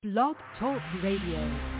Blog Talk Radio.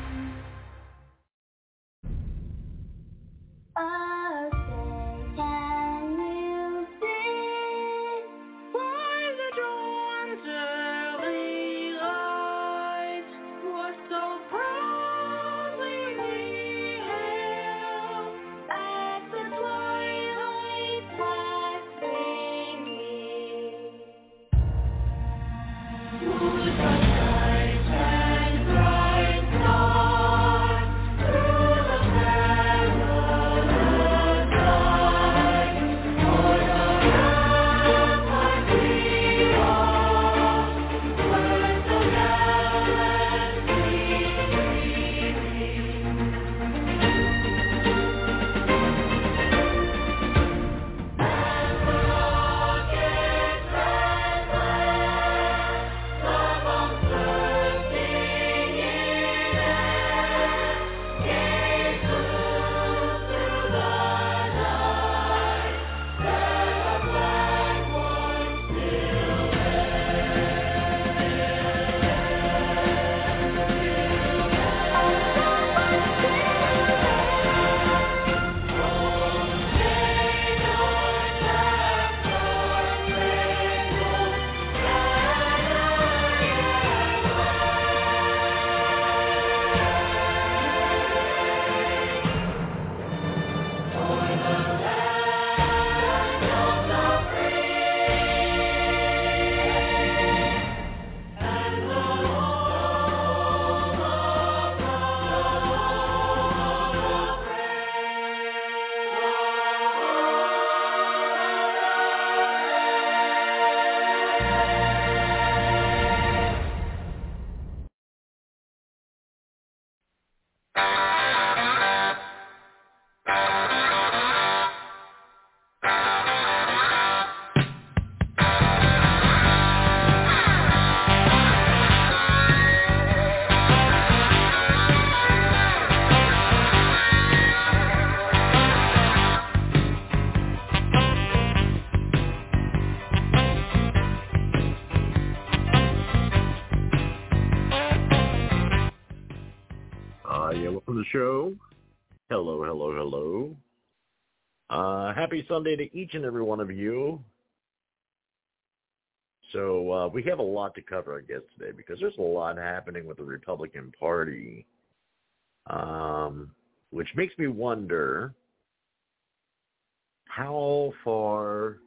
Welcome to the show. Hello. Happy Sunday to each and every one of you. So we have a lot to cover, I guess, today because there's a lot happening with the Republican Party, which makes me wonder how far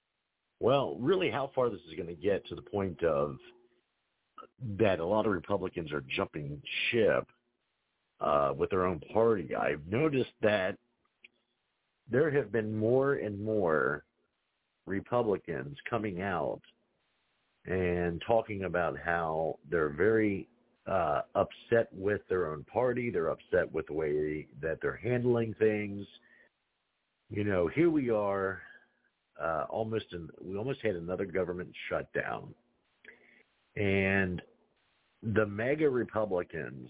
this is going to get to the point of that a lot of Republicans are jumping ship with their own party. I've noticed that there have been more and more Republicans coming out and talking about how they're very upset with their own party. They're upset with the way that they're handling things. You know, here we are, we almost had another government shutdown. And the MAGA Republicans,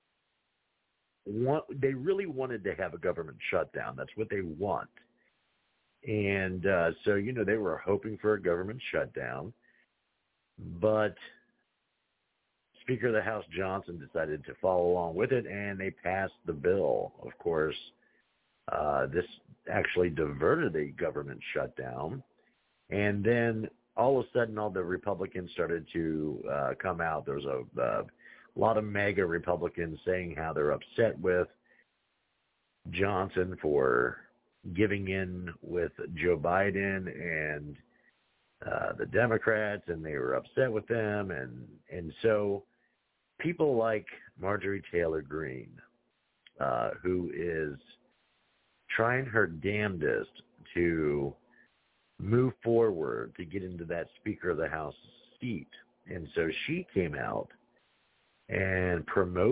they really wanted to have a government shutdown. That's what they want. And so, they were hoping for a government shutdown. But Speaker of the House Johnson decided to follow along with it, and they passed the bill. Of course, this actually diverted a government shutdown. And then all of a sudden, all the Republicans started to come out. There was a lot of MAGA Republicans saying how they're upset with Johnson for giving in with Joe Biden and the Democrats, and they were upset with them. And so people like Marjorie Taylor Greene, who is trying her damnedest to move forward to get into that Speaker of the House seat. And so she came out and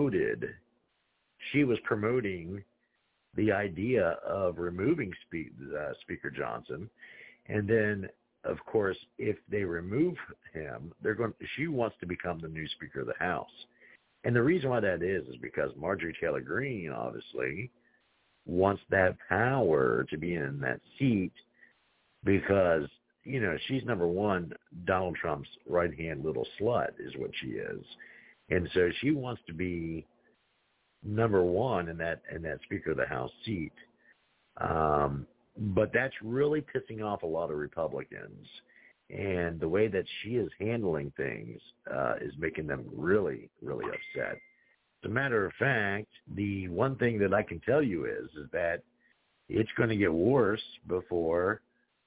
she was promoting the idea of removing Speaker Johnson. And then, of course, if they remove him, she wants to become the new Speaker of the House. And the reason why that is because Marjorie Taylor Greene, obviously, wants that power to be in that seat because, she's number one, Donald Trump's right-hand little slut is what she is. And so she wants to be number one in that Speaker of the House seat. But that's really pissing off a lot of Republicans. And the way that she is handling things is making them really, really upset. As a matter of fact, the one thing that I can tell you is that it's going to get worse before,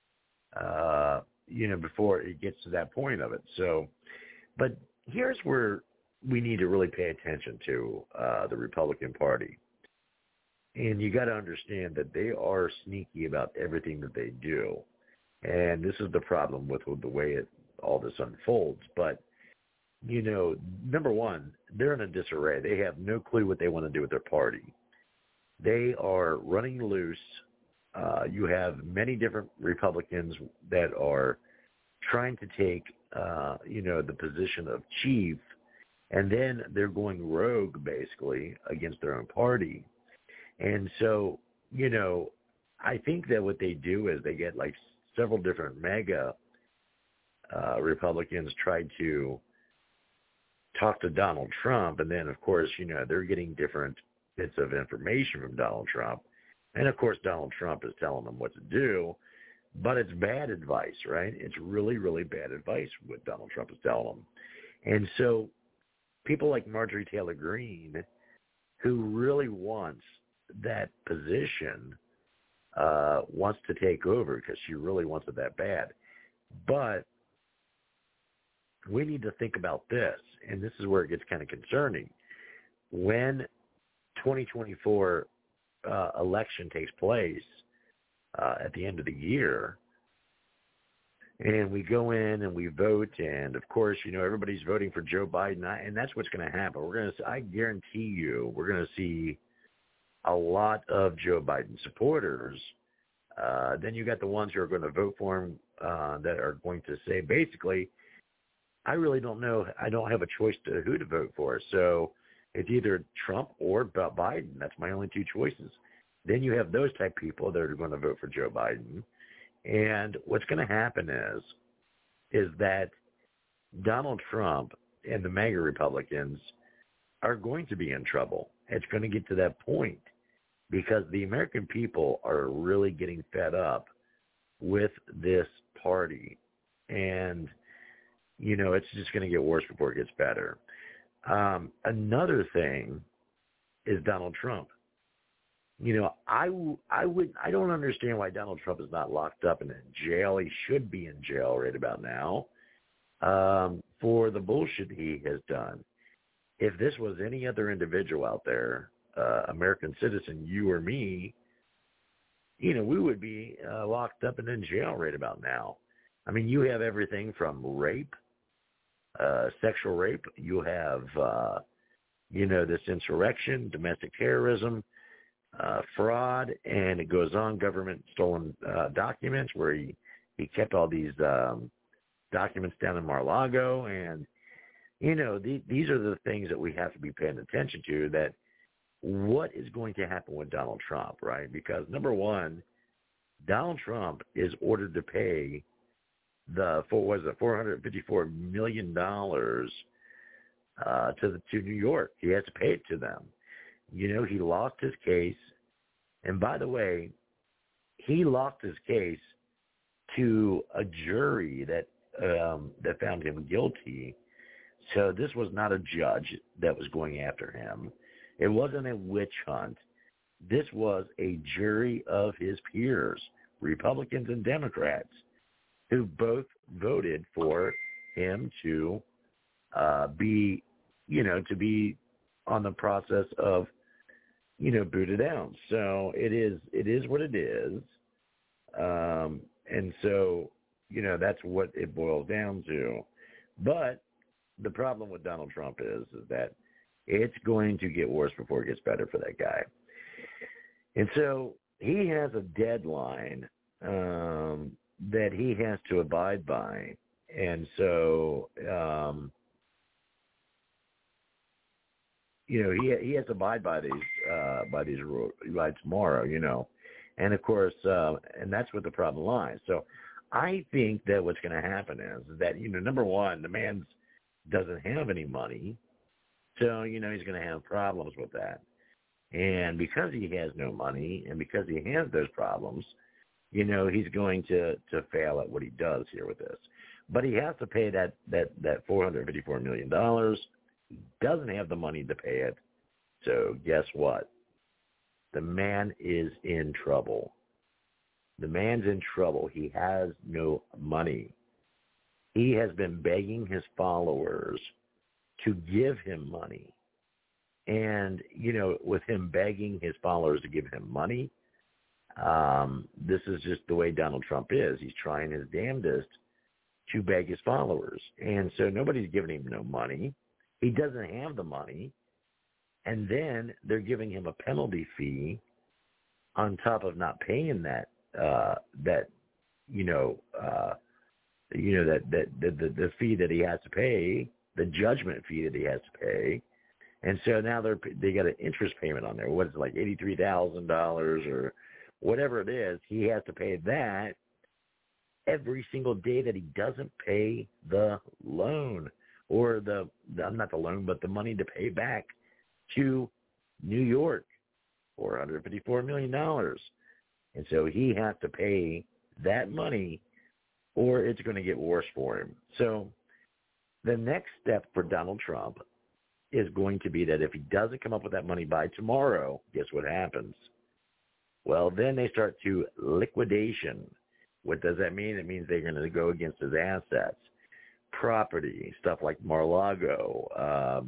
before it gets to that point of it. So, but here's where we need to really pay attention to the Republican Party. And you got to understand that they are sneaky about everything that they do. And this is the problem with the way all this unfolds. But, number one, they're in a disarray. They have no clue what they want to do with their party. They are running loose. You have many different Republicans that are trying to take, the position of chief, and then they're going rogue, basically, against their own party. And so, I think that what they do is they get like several different mega Republicans try to talk to Donald Trump. And then, of course, they're getting different bits of information from Donald Trump. And, of course, Donald Trump is telling them what to do. But it's bad advice, right? It's really, really bad advice what Donald Trump is telling them. And so people like Marjorie Taylor Greene, who really wants that position, wants to take over because she really wants it that bad. But we need to think about this, and this is where it gets kind of concerning. When 2024 election takes place at the end of the year, and we go in and we vote, and of course, everybody's voting for Joe Biden, and that's what's going to happen. I guarantee you, we're going to see a lot of Joe Biden supporters. Then you got the ones who are going to vote for him that are going to say, basically, I really don't know. I don't have a choice to who to vote for. So it's either Trump or Biden. That's my only two choices. Then you have those type people that are going to vote for Joe Biden. And what's going to happen is that Donald Trump and the MAGA Republicans are going to be in trouble. It's going to get to that point because the American people are really getting fed up with this party. And, it's just going to get worse before it gets better. Another thing is Donald Trump. I don't understand why Donald Trump is not locked up and in jail. He should be in jail right about now for the bullshit he has done. If this was any other individual out there, American citizen, you or me, we would be locked up and in jail right about now. I mean, you have everything from rape, sexual rape. You have, this insurrection, domestic terrorism, fraud, and it goes on, government stolen documents where he kept all these documents down in Mar-a-Lago. And, these are the things that we have to be paying attention to, that what is going to happen with Donald Trump, right? Because, number one, Donald Trump is ordered to pay $454 million to New York. He has to pay it to them. He lost his case. And by the way, he lost his case to a jury that found him guilty. So this was not a judge that was going after him. It wasn't a witch hunt. This was a jury of his peers, Republicans and Democrats, who both voted for him to be on the process of, booted out. So it is what it is. And so, that's what it boils down to. But the problem with Donald Trump is that it's going to get worse before it gets better for that guy. And so he has a deadline that he has to abide by. And so, he has to abide by these rules by tomorrow, and of course, and that's what the problem lies. So I think that what's going to happen is that, number one, the man doesn't have any money. So, he's going to have problems with that. And because he has no money and because he has those problems, he's going to fail at what he does here with this. But he has to pay that $454 million. He doesn't have the money to pay it. So guess what? The man is in trouble. The man's in trouble. He has no money. He has been begging his followers to give him money. And, with him begging his followers to give him money, this is just the way Donald Trump is. He's trying his damnedest to beg his followers. And so nobody's giving him no money. He doesn't have the money. And then they're giving him a penalty fee on top of not paying the fee that he has to pay, the judgment fee that he has to pay. And so now they got an interest payment on there. What is it, like $83,000 or whatever it is? He has to pay that every single day that he doesn't pay the loan, or not the loan, but the money to pay back to New York, $454 million. And so he has to pay that money, or it's going to get worse for him. So the next step for Donald Trump is going to be that if he doesn't come up with that money by tomorrow, guess what happens? Well, then they start to liquidation. What does that mean? It means they're going to go against his assets, property, stuff like Mar-a-Lago,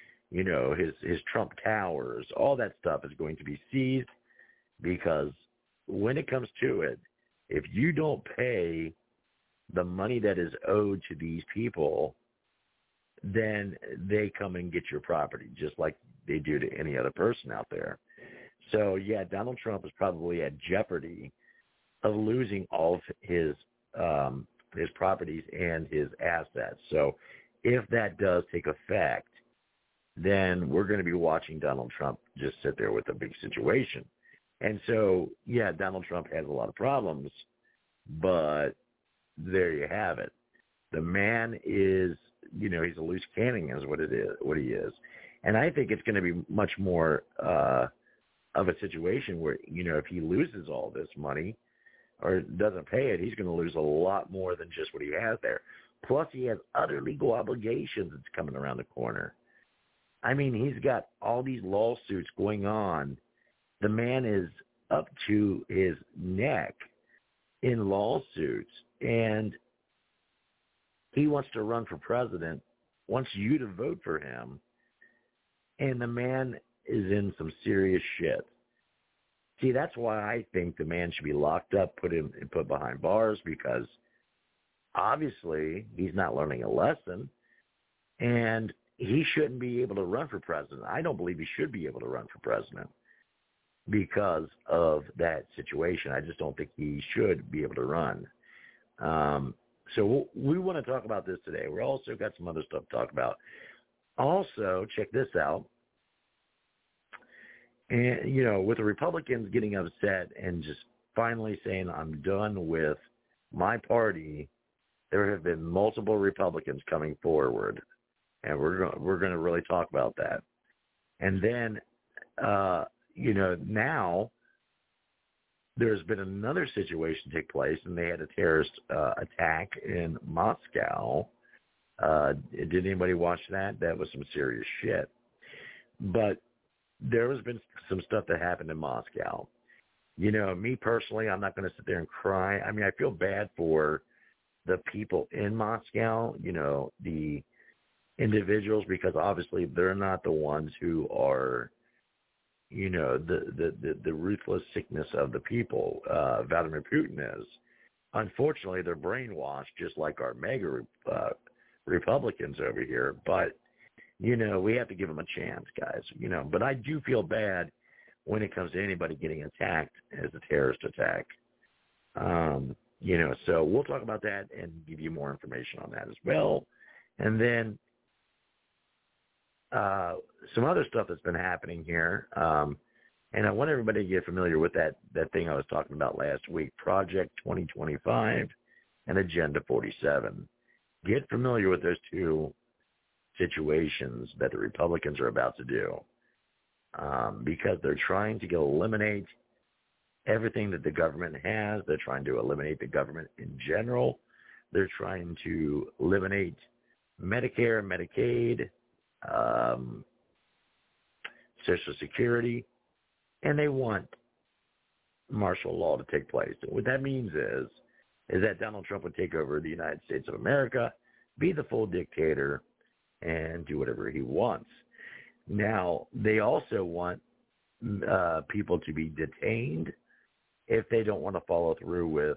his Trump Towers, all that stuff is going to be seized, because when it comes to it, if you don't pay the money that is owed to these people, then they come and get your property, just like they do to any other person out there. So, yeah, Donald Trump is probably at jeopardy of losing all of his properties and his assets. So if that does take effect, then we're going to be watching Donald Trump just sit there with a big situation. And so, yeah, Donald Trump has a lot of problems, but there you have it. The man is, he's a loose cannon is what he is. And I think it's going to be much more of a situation where, if he loses all this money or doesn't pay it, he's going to lose a lot more than just what he has there. Plus, he has other legal obligations that's coming around the corner. I mean, he's got all these lawsuits going on. The man is up to his neck in lawsuits, and he wants to run for president, wants you to vote for him, and the man is in some serious shit. See, that's why I think the man should be locked up, put behind bars, because obviously he's not learning a lesson, and he shouldn't be able to run for president. I don't believe he should be able to run for president because of that situation. I just don't think he should be able to run. So we want to talk about this today. We also got some other stuff to talk about. Also, check this out. And, with the Republicans getting upset and just finally saying, I'm done with my party, there have been multiple Republicans coming forward, and we're going to really talk about that. And then, now there's been another situation take place, and they had a terrorist attack in Moscow. Did anybody watch that? That was some serious shit. But there has been some stuff that happened in Moscow. Me personally, I'm not going to sit there and cry. I mean, I feel bad for the people in Moscow, the individuals, because obviously they're not the ones who are, the ruthless sickness of the people. Vladimir Putin is. Unfortunately, they're brainwashed, just like our mega Republicans over here. But, we have to give them a chance, guys. But I do feel bad when it comes to anybody getting attacked as a terrorist attack. So we'll talk about that and give you more information on that as well. And then some other stuff that's been happening here. And I want everybody to get familiar with that thing I was talking about last week, Project 2025 and Agenda 47. Get familiar with those two situations that the Republicans are about to do, because they're trying to eliminate everything that the government has. They're trying to eliminate the government in general. They're trying to eliminate Medicare, Medicaid, Social Security, and they want martial law to take place. What that means is that Donald Trump would take over the United States of America, be the full dictator, and do whatever he wants. Now, they also want people to be detained if they don't want to follow through with,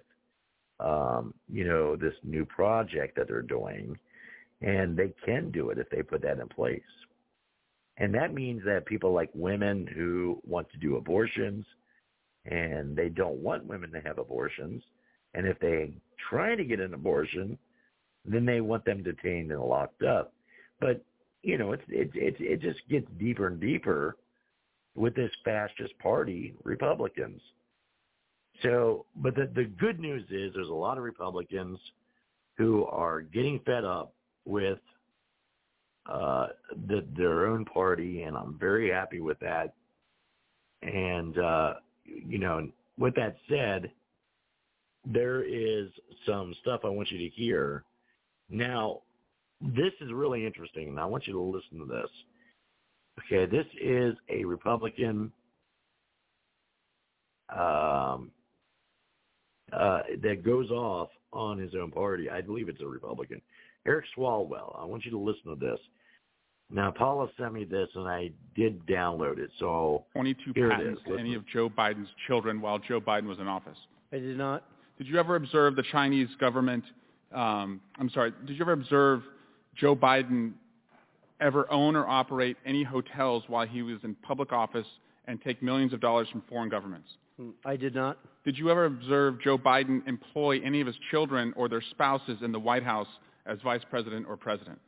this new project that they're doing. And they can do it if they put that in place. And that means that people like women who want to do abortions, and they don't want women to have abortions, and if they try to get an abortion, then they want them detained and locked up. But, it just gets deeper and deeper with this fascist party, Republicans. So, but the good news is there's a lot of Republicans who are getting fed up with their own party, and I'm very happy with that. And, with that said, there is some stuff I want you to hear. Now, this is really interesting, and I want you to listen to this. Okay, this is a Republican that goes off on his own party. I believe it's a Republican. Eric Swalwell. I want you to listen to this. Now, Paula sent me this, and I did download it. So 22 patents to any of Joe Biden's children while Joe Biden was in office. I did not. Did you ever observe the Chinese government? Did you ever observe Joe Biden ever own or operate any hotels while he was in public office and take millions of dollars from foreign governments? I did not. Did you ever observe Joe Biden employ any of his children or their spouses in the White House as vice president or president?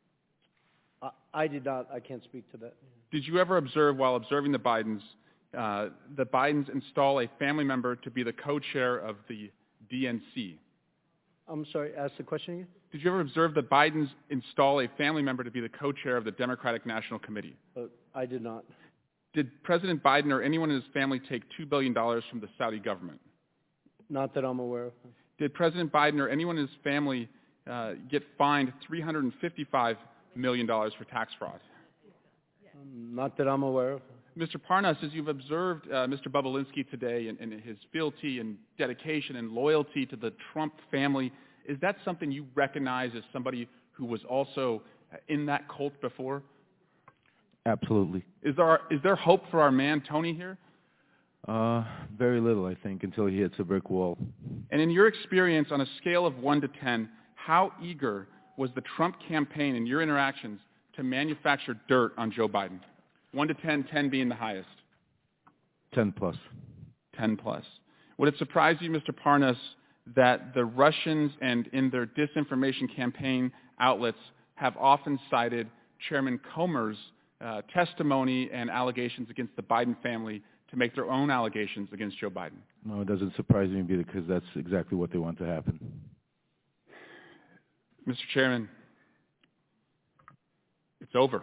I did not. I can't speak to that. Did you ever observe, while observing the Bidens install a family member to be the co-chair of the DNC? I'm sorry, ask the question again? Did you ever observe the Bidens install a family member to be the co-chair of the Democratic National Committee? I did not. Did President Biden or anyone in his family take $2 billion from the Saudi government? Not that I'm aware of. Did President Biden or anyone in his family get fined $355 million for tax fraud? Not that I'm aware of. Mr. Parnas, as you've observed Mr. Bobulinski today and his fealty and dedication and loyalty to the Trump family, is that something you recognize as somebody who was also in that cult before? Absolutely. Is there hope for our man Tony here? Very little, I think, until he hits a brick wall. And in your experience, on a scale of 1 to 10, how eager was the Trump campaign in your interactions to manufacture dirt on Joe Biden? 1 to 10, 10 being the highest. 10 plus. 10 plus. Would it surprise you, Mr. Parnas, that the Russians and in their disinformation campaign outlets have often cited Chairman Comer's testimony and allegations against the Biden family to make their own allegations against Joe Biden? No, it doesn't surprise me because that's exactly what they want to happen. Mr. Chairman, it's over.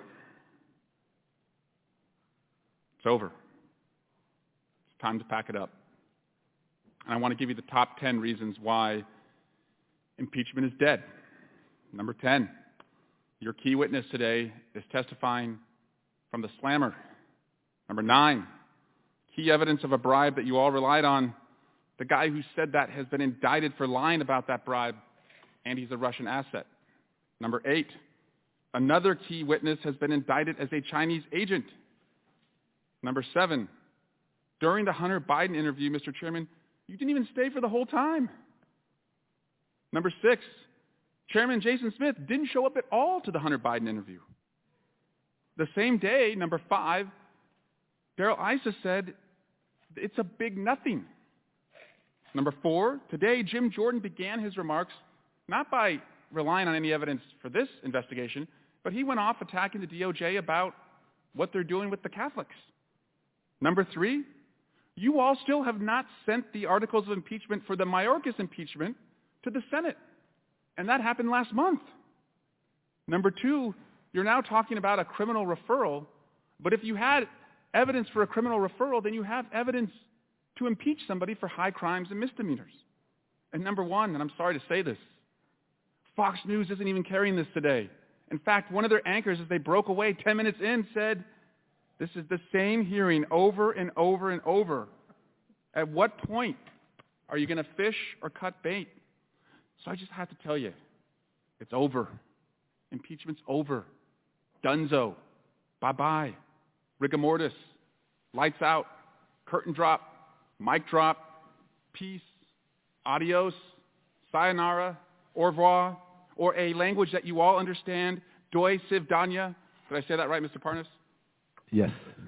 It's over. It's time to pack it up. And I want to give you the top 10 reasons why impeachment is dead. Number 10, your key witness today is testifying from the slammer. Number 9, key evidence of a bribe that you all relied on. The guy who said that has been indicted for lying about that bribe, and he's a Russian asset. Number 8, another key witness has been indicted as a Chinese agent. Number 7, during the Hunter Biden interview, Mr. Chairman, you didn't even stay for the whole time. Number 6, Chairman Jason Smith didn't show up at all to the Hunter Biden interview. The same day, number 5, Darrell Issa said it's a big nothing. Number 4, today Jim Jordan began his remarks not by relying on any evidence for this investigation, but he went off attacking the DOJ about what they're doing with the Catholics. Number 3, you all still have not sent the articles of impeachment for the Mayorkas impeachment to the Senate, and that happened last month. Number 2, You're now talking about a criminal referral, but if you had evidence for a criminal referral, then you have evidence to impeach somebody for high crimes and misdemeanors. And number one, and I'm sorry to say this, Fox News isn't even carrying this today. In fact, one of their anchors, as they broke away 10 minutes in, said, this is the same hearing over and over and over. At what point are you going to fish or cut bait? So I just have to tell you, it's over. Impeachment's over. Dunzo. Bye-bye. Rigor mortis. Lights out. Curtain drop. Mic drop. Peace. Adios. Sayonara. Au revoir. Or a language that you all understand. Doi Sivdanya. Did I say that right, Mr. Parnas? Yes.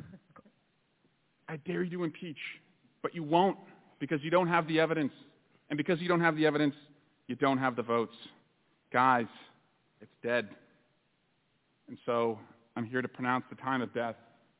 I dare you to impeach, but you won't because you don't have the evidence. And because you don't have the evidence, you don't have the votes. Guys, it's dead. And so I'm here to pronounce the time of death.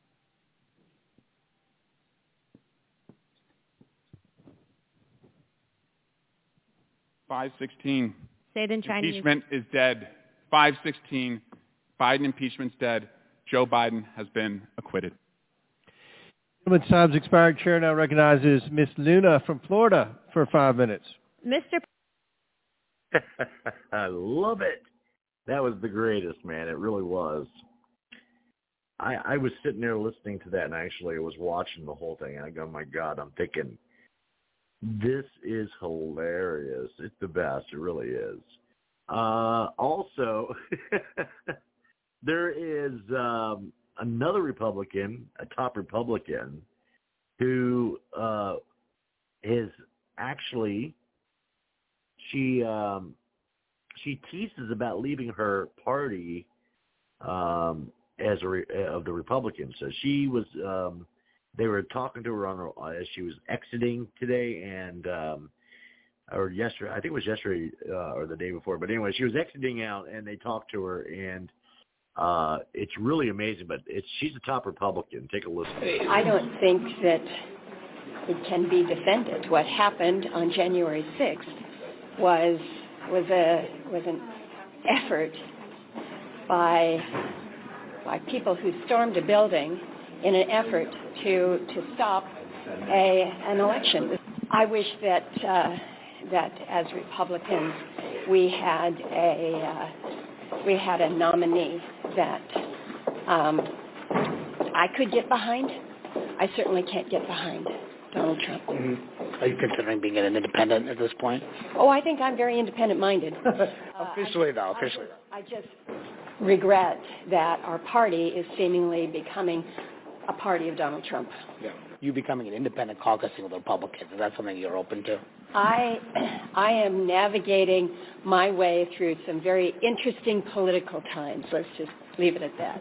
$5:16. Say it in Chinese. Impeachment is dead. 5:16. Biden impeachment's dead. Joe Biden has been acquitted. Gentleman's time's expired. Chair now recognizes Miss Luna from Florida for 5 minutes. Mr. I love it. That was the greatest, man. It really was. I was sitting there listening to that, and actually was watching the whole thing. And I go, my God, I'm thinking, this is hilarious. It's the best. It really is. Also, there is another Republican, a top Republican, who is actually, she teases about leaving her party of the Republicans. So she was, they were talking to her as she was exiting today, and or yesterday, I think it was yesterday or the day before. But anyway, she was exiting out, and they talked to her, and it's really amazing. But she's a top Republican. Take a listen. I don't think that it can be defended. What happened on January 6th was an effort by people who stormed a building in an effort to stop an election. I wish that as Republicans we had a nominee that I could get behind. I certainly can't get behind Donald Trump. Mm-hmm. Are you considering being an independent at this point? Oh, I think I'm very independent-minded. Officially. I just regret that our party is seemingly becoming a party of Donald Trump. Yeah. You becoming an independent caucusing with the Republicans, is that something you're open to? I am navigating my way through some very interesting political times. Let's just leave it at that.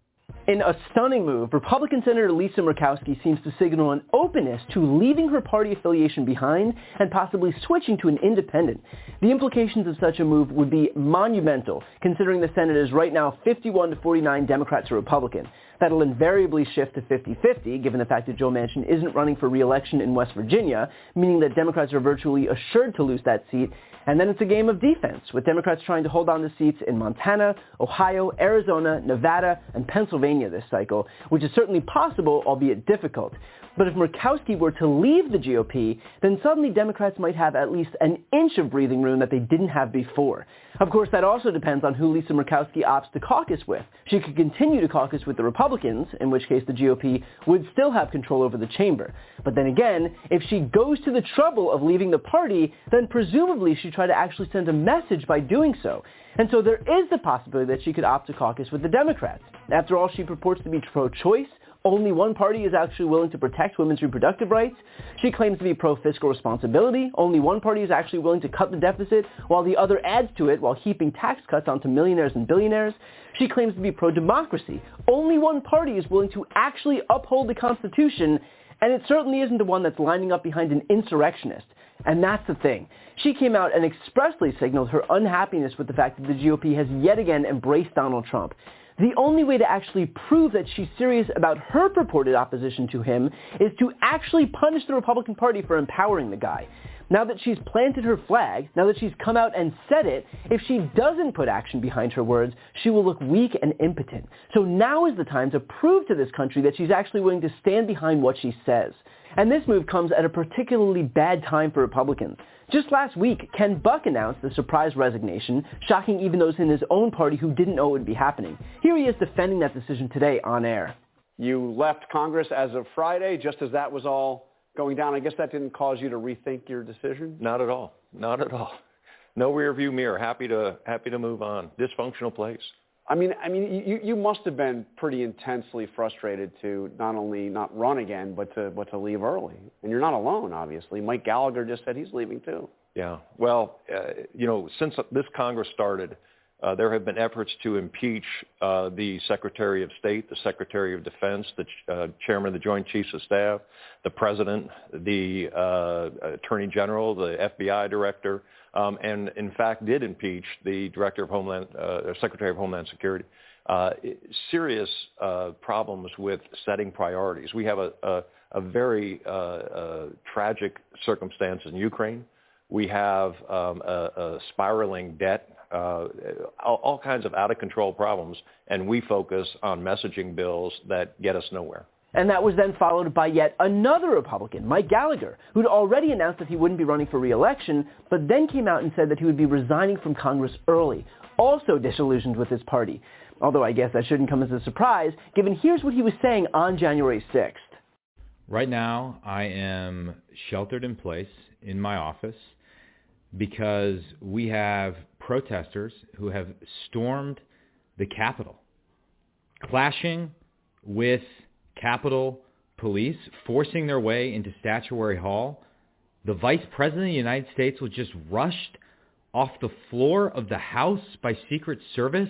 In a stunning move, Republican Senator Lisa Murkowski seems to signal an openness to leaving her party affiliation behind and possibly switching to an independent. The implications of such a move would be monumental, considering the Senate is right now 51-49 Democrats or Republican. That'll invariably shift to 50-50, given the fact that Joe Manchin isn't running for re-election in West Virginia, meaning that Democrats are virtually assured to lose that seat. And then it's a game of defense, with Democrats trying to hold on to seats in Montana, Ohio, Arizona, Nevada, and Pennsylvania this cycle, which is certainly possible, albeit difficult. But if Murkowski were to leave the GOP, then suddenly Democrats might have at least an inch of breathing room that they didn't have before. Of course, that also depends on who Lisa Murkowski opts to caucus with. She could continue to caucus with the Republicans, in which case the GOP would still have control over the chamber. But then again, if she goes to the trouble of leaving the party, then presumably she'd try to actually send a message by doing so. And so there is the possibility that she could opt to caucus with the Democrats. After all, she purports to be pro-choice. Only one party is actually willing to protect women's reproductive rights. She claims to be pro-fiscal responsibility. Only one party is actually willing to cut the deficit, while the other adds to it while heaping tax cuts onto millionaires and billionaires. She claims to be pro-democracy. Only one party is willing to actually uphold the Constitution, and it certainly isn't the one that's lining up behind an insurrectionist. And that's the thing. She came out and expressly signaled her unhappiness with the fact that the GOP has yet again embraced Donald Trump. The only way to actually prove that she's serious about her purported opposition to him is to actually punish the Republican Party for empowering the guy. Now that she's planted her flag, now that she's come out and said it, if she doesn't put action behind her words, she will look weak and impotent. So now is the time to prove to this country that she's actually willing to stand behind what she says. And this move comes at a particularly bad time for Republicans. Just last week, Ken Buck announced the surprise resignation, shocking even those in his own party who didn't know it would be happening. Here he is defending that decision today on air. You left Congress as of Friday, just as that was all going down. I guess that didn't cause you to rethink your decision? Not at all. Not at all. No rear view mirror. Happy to move on. Dysfunctional place. I mean, you must have been pretty intensely frustrated to not only not run again, but to leave early. And you're not alone, obviously. Mike Gallagher just said he's leaving too. Yeah. Well, since this Congress started, there have been efforts to impeach the Secretary of State, the Secretary of Defense, the Chairman of the Joint Chiefs of Staff, the President, the Attorney General, the FBI Director, and in fact did impeach the Director of Secretary of Homeland Security. Serious problems with setting priorities. We have a very tragic circumstance in Ukraine. We have a spiraling debt. All kinds of out-of-control problems, and we focus on messaging bills that get us nowhere. And that was then followed by yet another Republican, Mike Gallagher, who'd already announced that he wouldn't be running for re-election, but then came out and said that he would be resigning from Congress early, also disillusioned with his party. Although I guess that shouldn't come as a surprise, given here's what he was saying on January 6th. Right now, I am sheltered in place in my office because we have protesters who have stormed the Capitol, clashing with Capitol Police, forcing their way into Statuary Hall. The Vice President of the United States was just rushed off the floor of the House by Secret Service.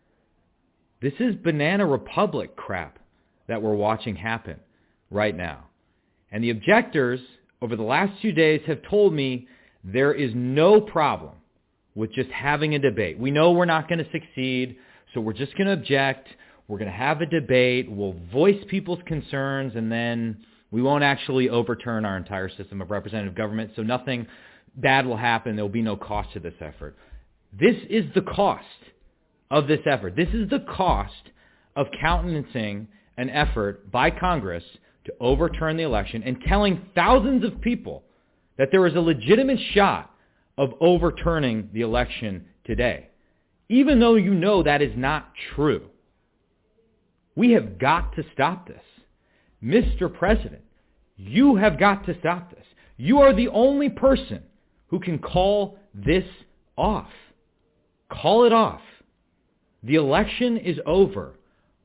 This is Banana Republic crap that we're watching happen right now. And the objectors over the last few days have told me there is no problem with just having a debate. We know we're not going to succeed, so we're just going to object. We're going to have a debate. We'll voice people's concerns, and then we won't actually overturn our entire system of representative government, so nothing bad will happen. There will be no cost to this effort. This is the cost of this effort. This is the cost of countenancing an effort by Congress to overturn the election and telling thousands of people that there is a legitimate shot of overturning the election today, even though you know that is not true. We have got to stop this. Mr. President, you have got to stop this. You are the only person who can call this off. Call it off. The election is over.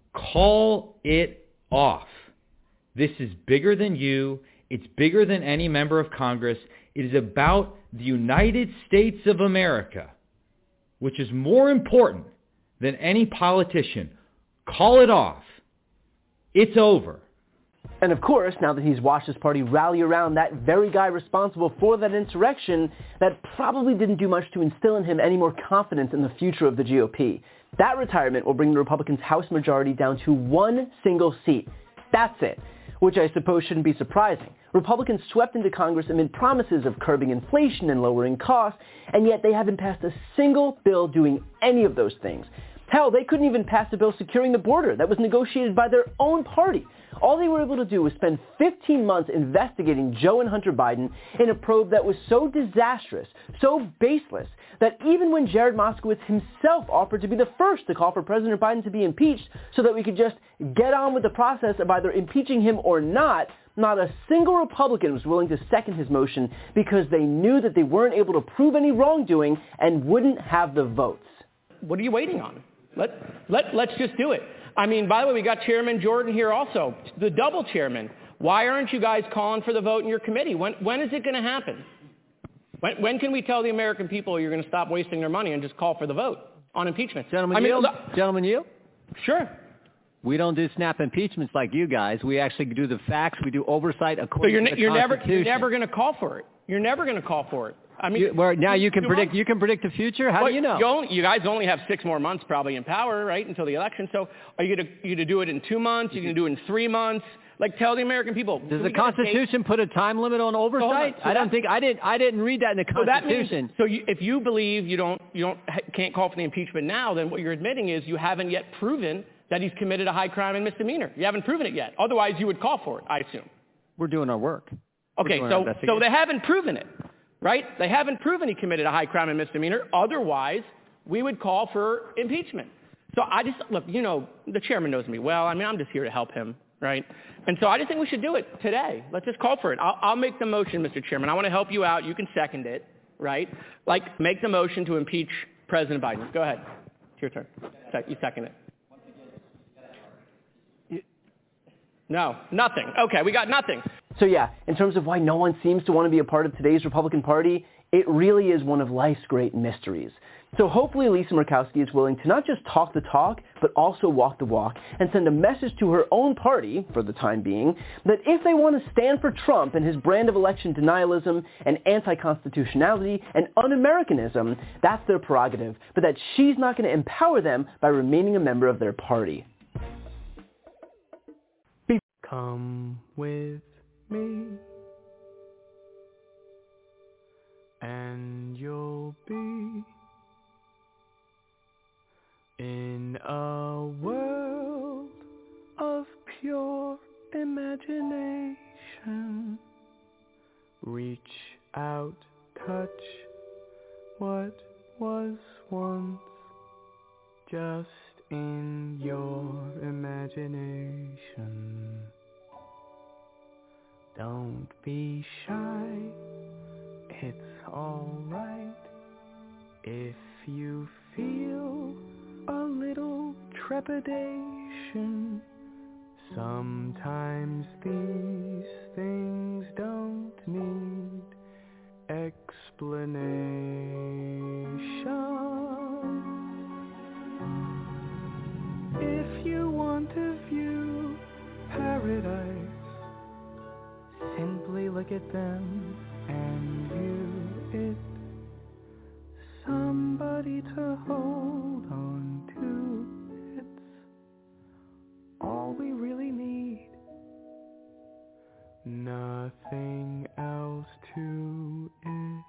Call it off. This is bigger than you. It's bigger than any member of Congress. It is about the United States of America, which is more important than any politician. Call it off. It's over. And of course, now that he's watched his party rally around that very guy responsible for that insurrection, that probably didn't do much to instill in him any more confidence in the future of the GOP. That retirement will bring the Republicans' House majority down to one single seat. That's it. Which I suppose shouldn't be surprising. Republicans swept into Congress amid promises of curbing inflation and lowering costs, and yet they haven't passed a single bill doing any of those things. Hell, they couldn't even pass a bill securing the border that was negotiated by their own party. All they were able to do was spend 15 months investigating Joe and Hunter Biden in a probe that was so disastrous, so baseless, that even when Jared Moskowitz himself offered to be the first to call for President Biden to be impeached so that we could just get on with the process of either impeaching him or not a single Republican was willing to second his motion because they knew that they weren't able to prove any wrongdoing and wouldn't have the votes. What are you waiting on? Let's just do it. I mean, by the way, we got Chairman Jordan here also, the double chairman. Why aren't you guys calling for the vote in your committee? When is it going to happen? When can we tell the American people you're going to stop wasting their money and just call for the vote on impeachment? Gentlemen, yield? Sure. We don't do snap impeachments like you guys. We actually do the facts. We do oversight according to the Constitution. You're never going to call for it. You're never going to call for it. I mean, now you can predict. You can predict the future. How do you know? You guys only have 6 more months probably in power, right, until the election. So are you going to do it in 2 months? Are you going to do it in 3 months? Like, tell the American people. Does the Constitution put a time limit on oversight? So I didn't read that in the Constitution. If you believe you can't call for the impeachment now, then what you're admitting is you haven't yet proven that he's committed a high crime and misdemeanor. You haven't proven it yet. Otherwise, you would call for it, I assume. We're doing our work. Okay, so they haven't proven it, right? They haven't proven he committed a high crime and misdemeanor. Otherwise, we would call for impeachment. So look, the chairman knows me well. I mean, I'm just here to help him, right? And so I just think we should do it today. Let's just call for it. I'll make the motion, Mr. Chairman. I want to help you out. You can second it, right? Like, make the motion to impeach President Biden. Go ahead. It's your turn. You second it. No, nothing. Okay, we got nothing. So yeah, in terms of why no one seems to want to be a part of today's Republican Party, it really is one of life's great mysteries. So hopefully Lisa Murkowski is willing to not just talk the talk, but also walk the walk and send a message to her own party, for the time being, that if they want to stand for Trump and his brand of election denialism and anti-constitutionality and un-Americanism, that's their prerogative, but that she's not going to empower them by remaining a member of their party. Come with me, and you'll be in a world of pure imagination. Reach out, touch what was once just in your imagination. Don't be shy, it's alright if you feel a little trepidation. Sometimes these things don't need explanation. If you want to view paradise, simply look at them and view it. Somebody to hold on to, it's all we really need. Nothing else to it.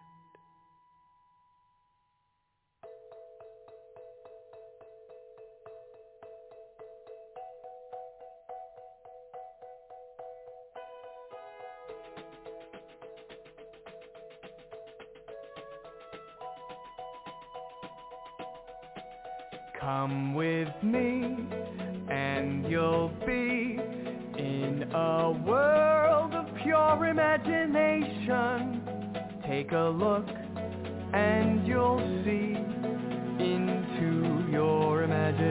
Come with me, and you'll be in a world of pure imagination. Take a look, and you'll see into your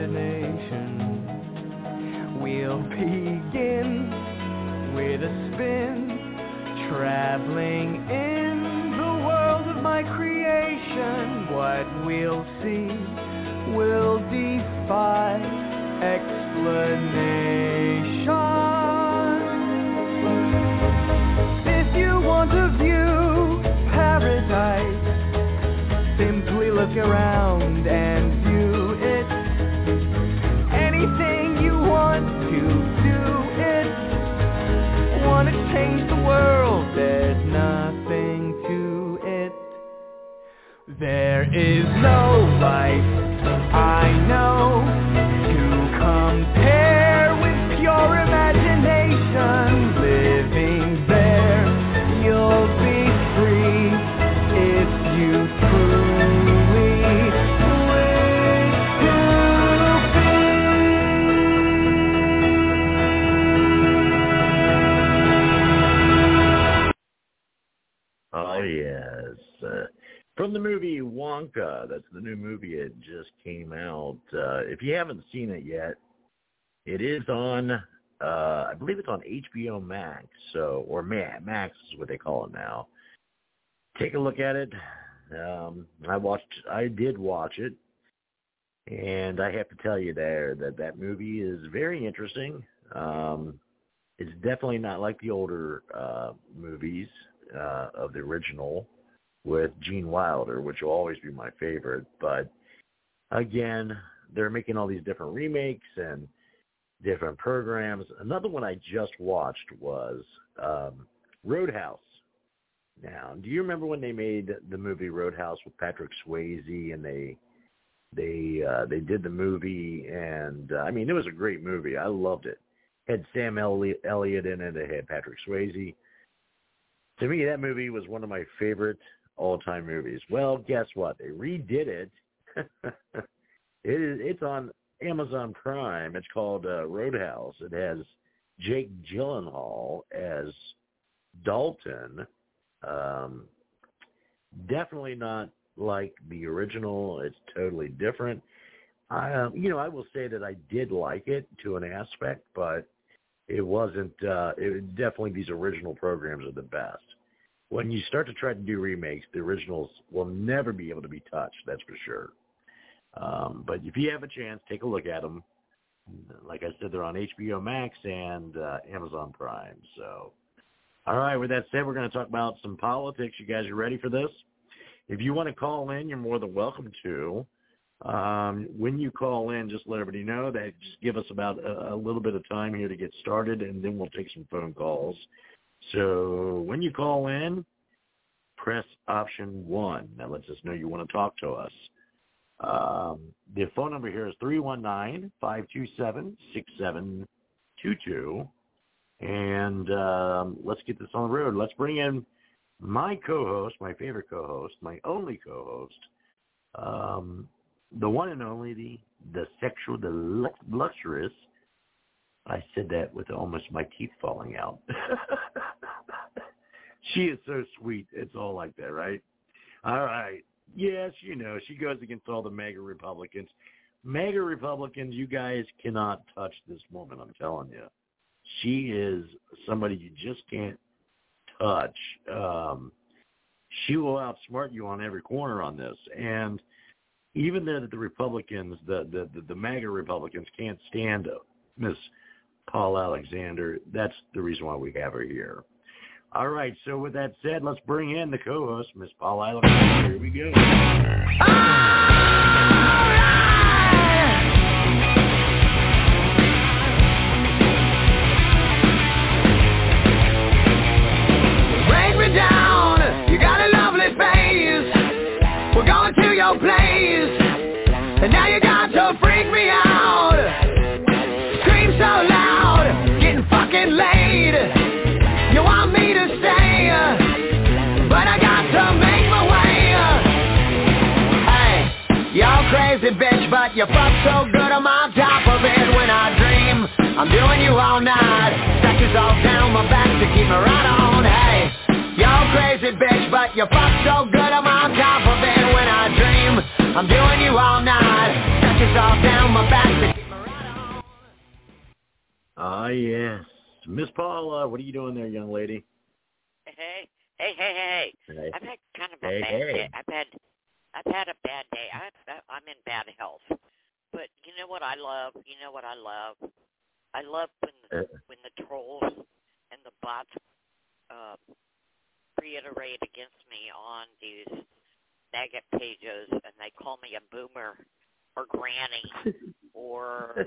imagination. We'll begin with a spin, traveling in the world of my creation. What we'll see will defy explanation. If you want to view paradise, simply look around and view it. Anything you want to do it. Want to change the world, there's nothing to it. There is no life I know to compare with pure imagination. Living there, you'll be free if you truly wish to be. Oh yes. From the movie Wonka, that's the new movie. It just came out. If you haven't seen it yet, it is on, I believe it's on HBO Max, or Max is what they call it now. Take a look at it. I did watch it, and I have to tell you there that movie is very interesting. It's definitely not like the older movies of the original with Gene Wilder, which will always be my favorite. But again, they're making all these different remakes, and different programs. Another one I just watched was Roadhouse. Now, do you remember when they made the movie Roadhouse with Patrick Swayze, and they did the movie, and I mean, it was a great movie. I loved it. It had Sam Elliott in it. It had Patrick Swayze. To me, that movie was one of my favorite all-time movies. Well, guess what? They redid it. It's on Amazon Prime. It's called Roadhouse. It has Jake Gyllenhaal as Dalton. Definitely not like the original. It's totally different. I will say that I did like it to an aspect, but it wasn't. Definitely these original programs are the best. When you start to try to do remakes, the originals will never be able to be touched. That's for sure. But if you have a chance, take a look at them. Like I said, they're on HBO Max and Amazon Prime. So, all right, with that said, we're going to talk about some politics. You guys are ready for this? If you want to call in, you're more than welcome to. When you call in, just let everybody know that just give us about a little bit of time here to get started, and then we'll take some phone calls. So when you call in, press option 1. That lets us know you want to talk to us. The phone number here is 319-527-6722. And let's get this on the road. Let's bring in my co-host, my favorite co-host, my only co-host, the one and only, the sexual, the luxurious. I said that with almost my teeth falling out. She is so sweet. It's all like that, right? All right. Yes, she goes against all the MAGA Republicans. MAGA Republicans, you guys cannot touch this woman, I'm telling you. She is somebody you just can't touch. She will outsmart you on every corner on this. And even though the Republicans, the MAGA Republicans can't stand Miss Paul Alexander, that's the reason why we have her here. All right, so with that said, let's bring in the co-host, Miss Paul Alexander. Here we go. Break me down, you got a lovely face. We're going to your place, and now you got to freak me out. Scream so loud, getting fucking laid. You want me to stay, but I got to make my way. Hey, y'all crazy bitch, but you fuck so good I'm on top of it when I dream. I'm doing you all night, stretches all down my back to keep me right on. Hey, y'all crazy bitch, but you fuck so good I'm on top of it when I dream. I'm doing you all night, stretches all down my back to keep me right on. Ah, yes. Miss Paula, what are you doing there, young lady? Hey. I've had kind of a bad day. I've had a bad day. I'm in bad health. But you know what I love? I love when the trolls and the bots reiterate against me on these maggot pages, and they call me a boomer or granny or...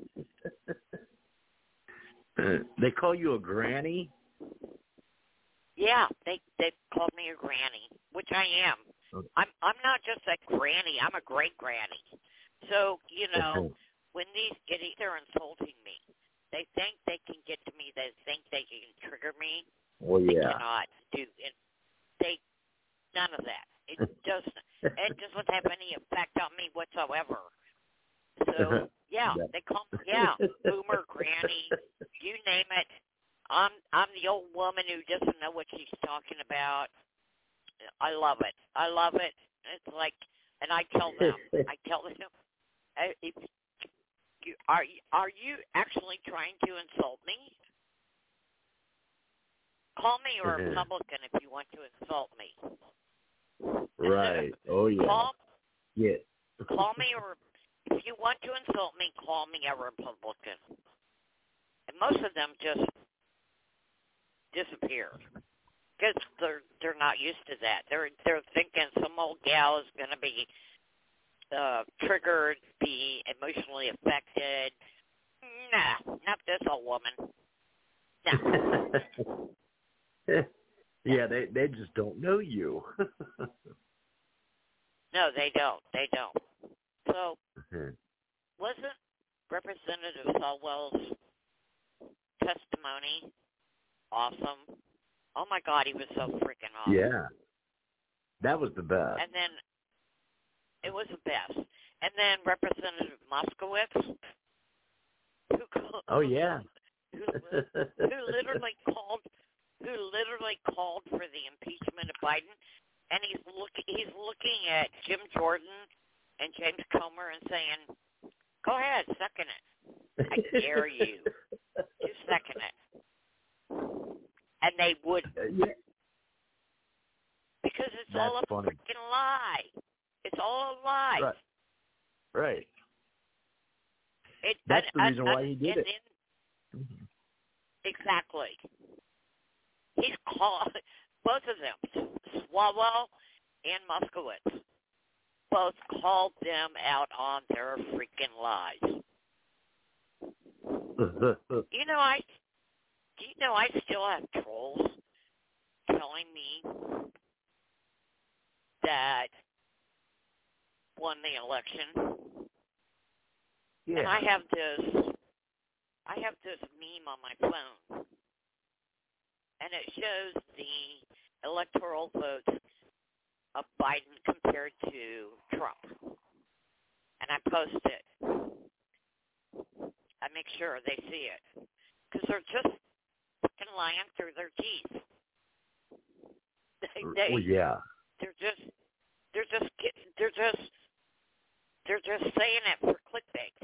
They call you a granny? Yeah, they called me a granny, which I am. Okay. I'm not just a granny. I'm a great granny. So, when these idiots are insulting me, they think they can get to me. They think they can trigger me. Well, yeah. They cannot do it. None of that. It doesn't have any effect on me whatsoever. So, yeah, they call me, boomer, granny, you name it. I'm the old woman who doesn't know what she's talking about. I love it. It's like, and I tell them, are you actually trying to insult me? Call me a Republican if you want to insult me. Right. Oh, yeah. Call me or if you want to insult me, call me a Republican. And most of them just disappear because they're not used to that. They're thinking some old gal is going to be triggered, be emotionally affected. Nah, not this old woman. No. Yeah, they just don't know you. No, they don't. They don't. So, wasn't Representative Swalwell's testimony awesome? Oh my God, he was so freaking awesome. Yeah, that was the best. And then it was the best. And then Representative Moskowitz, oh yeah, who literally called for the impeachment of Biden, and he's looking at Jim Jordan and James Comer and saying, "Go ahead, second it. I dare you. You second it." And they wouldn't. Because it's all a freaking lie. It's all a lie. Right. That's the reason why he did it. Exactly. He's called, both of them, Swalwell and Moskowitz, both called them out on their freaking lies. I still have trolls telling me that won the election. Yeah. And I have this meme on my phone, and it shows the electoral votes of Biden compared to Trump. And I post it. I make sure they see it, because they're just fucking lying through their teeth. Well, yeah. They're just saying it for clickbait.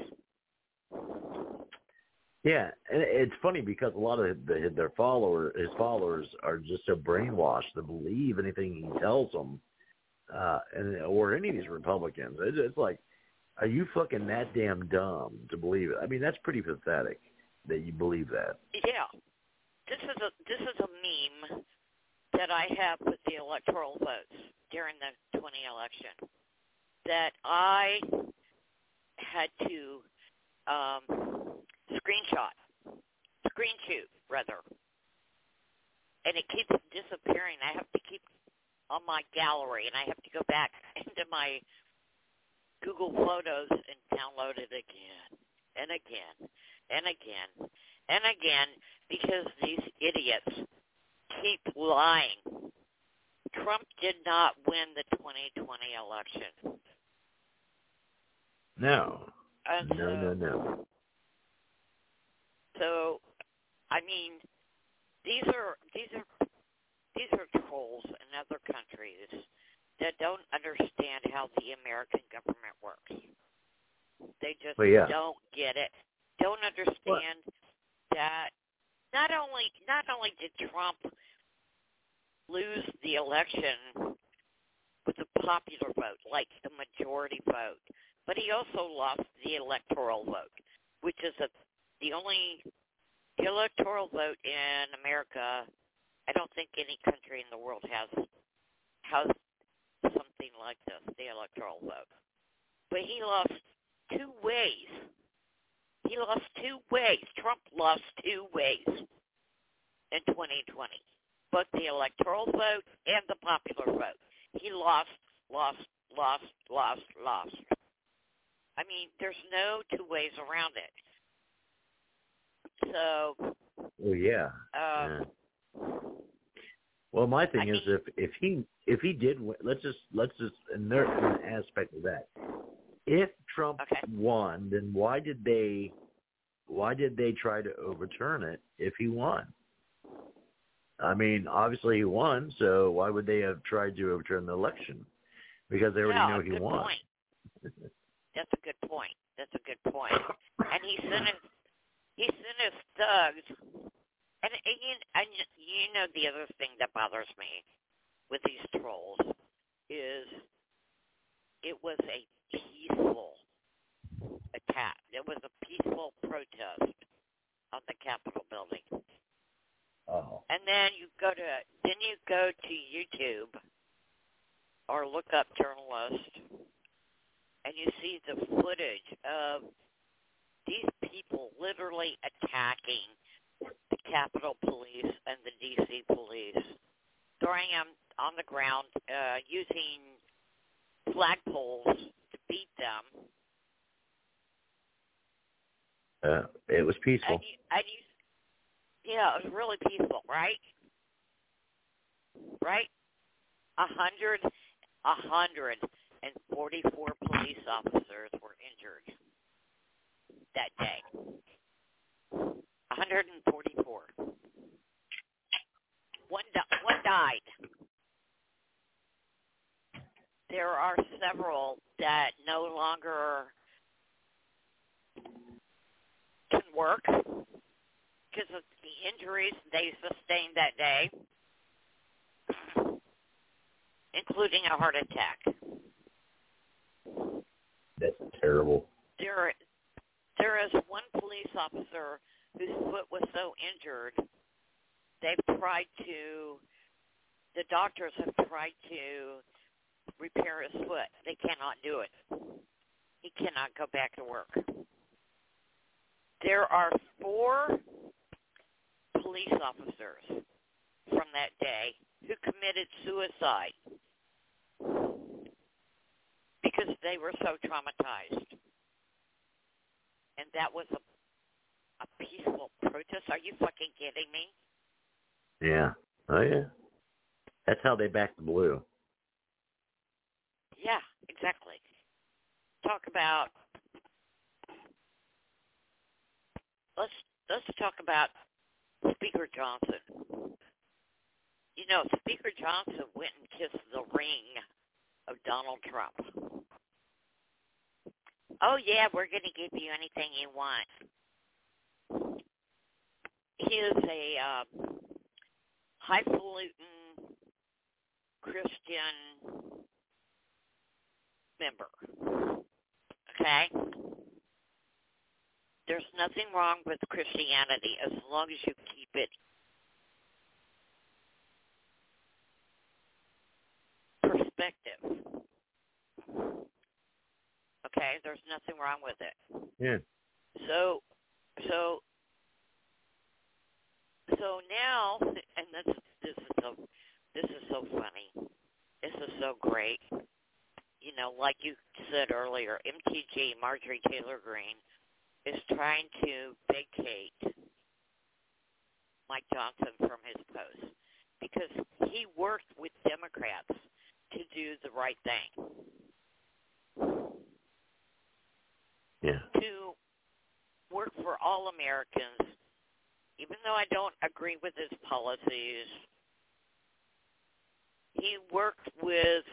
Yeah, and it's funny because a lot of his followers are just so brainwashed to believe anything he tells them, or any of these Republicans. It's like, are you fucking that damn dumb to believe it? I mean, that's pretty pathetic that you believe that. Yeah, this is a meme that I have with the electoral votes during the 20 election that I had to screen shoot, and it keeps disappearing. I have to keep on my gallery, and I have to go back into my Google Photos and download it again and again and again and again, because these idiots keep lying. Trump did not win the 2020 election. No. No. So, I mean, these are trolls in other countries that don't understand how the American government works. They just don't get it. Don't understand that not only did Trump lose the election with the popular vote, like the majority vote, but he also lost the electoral vote, which is the electoral vote in America. I don't think any country in the world has something like this, the electoral vote. But he lost two ways. Trump lost two ways in 2020, both the electoral vote and the popular vote. He lost. I mean, there's no two ways around it. So. Well, yeah. Well, my thing is, if he did win, let's just and there's an aspect of that. If Trump won, then why did they try to overturn it if he won? I mean, obviously he won, so why would they have tried to overturn the election? Because they already know he won. Point. That's a good point. And he sent his thugs. And you know the other thing that bothers me with these trolls is it was a peaceful attack. It was a peaceful protest on the Capitol building. Oh. And then you go to YouTube or look up journalists, and you see the footage of these people literally attacking the Capitol Police and the D.C. Police, throwing them on the ground, using flagpoles to beat them. It was peaceful. Yeah, it was really peaceful, right? Right? 144 police officers were injured that day. 144. One died. There are several that no longer can work because of the injuries they sustained that day, including a heart attack. That's terrible. There is one police officer whose foot was so injured, the doctors have tried to repair his foot. They cannot do it. He cannot go back to work. There are 4 police officers from that day who committed suicide because they were so traumatized. And that was a peaceful protest. Are you fucking kidding me? Yeah. Oh, yeah. That's how they back the blue. Yeah, exactly. Talk about... Let's talk about Speaker Johnson. You know, Speaker Johnson went and kissed the ring of Donald Trump. Oh, yeah, we're going to give you anything you want. He is a highfalutin Christian member. Okay? There's nothing wrong with Christianity as long as you keep it perspective. Okay, there's nothing wrong with it. Yeah. So now, and this is so funny. This is so great. You know, like you said earlier, MTG, Marjorie Taylor Greene, is trying to vacate Mike Johnson from his post because he worked with Democrats to do the right thing. Yeah. To work for all Americans, even though I don't agree with his policies. He worked with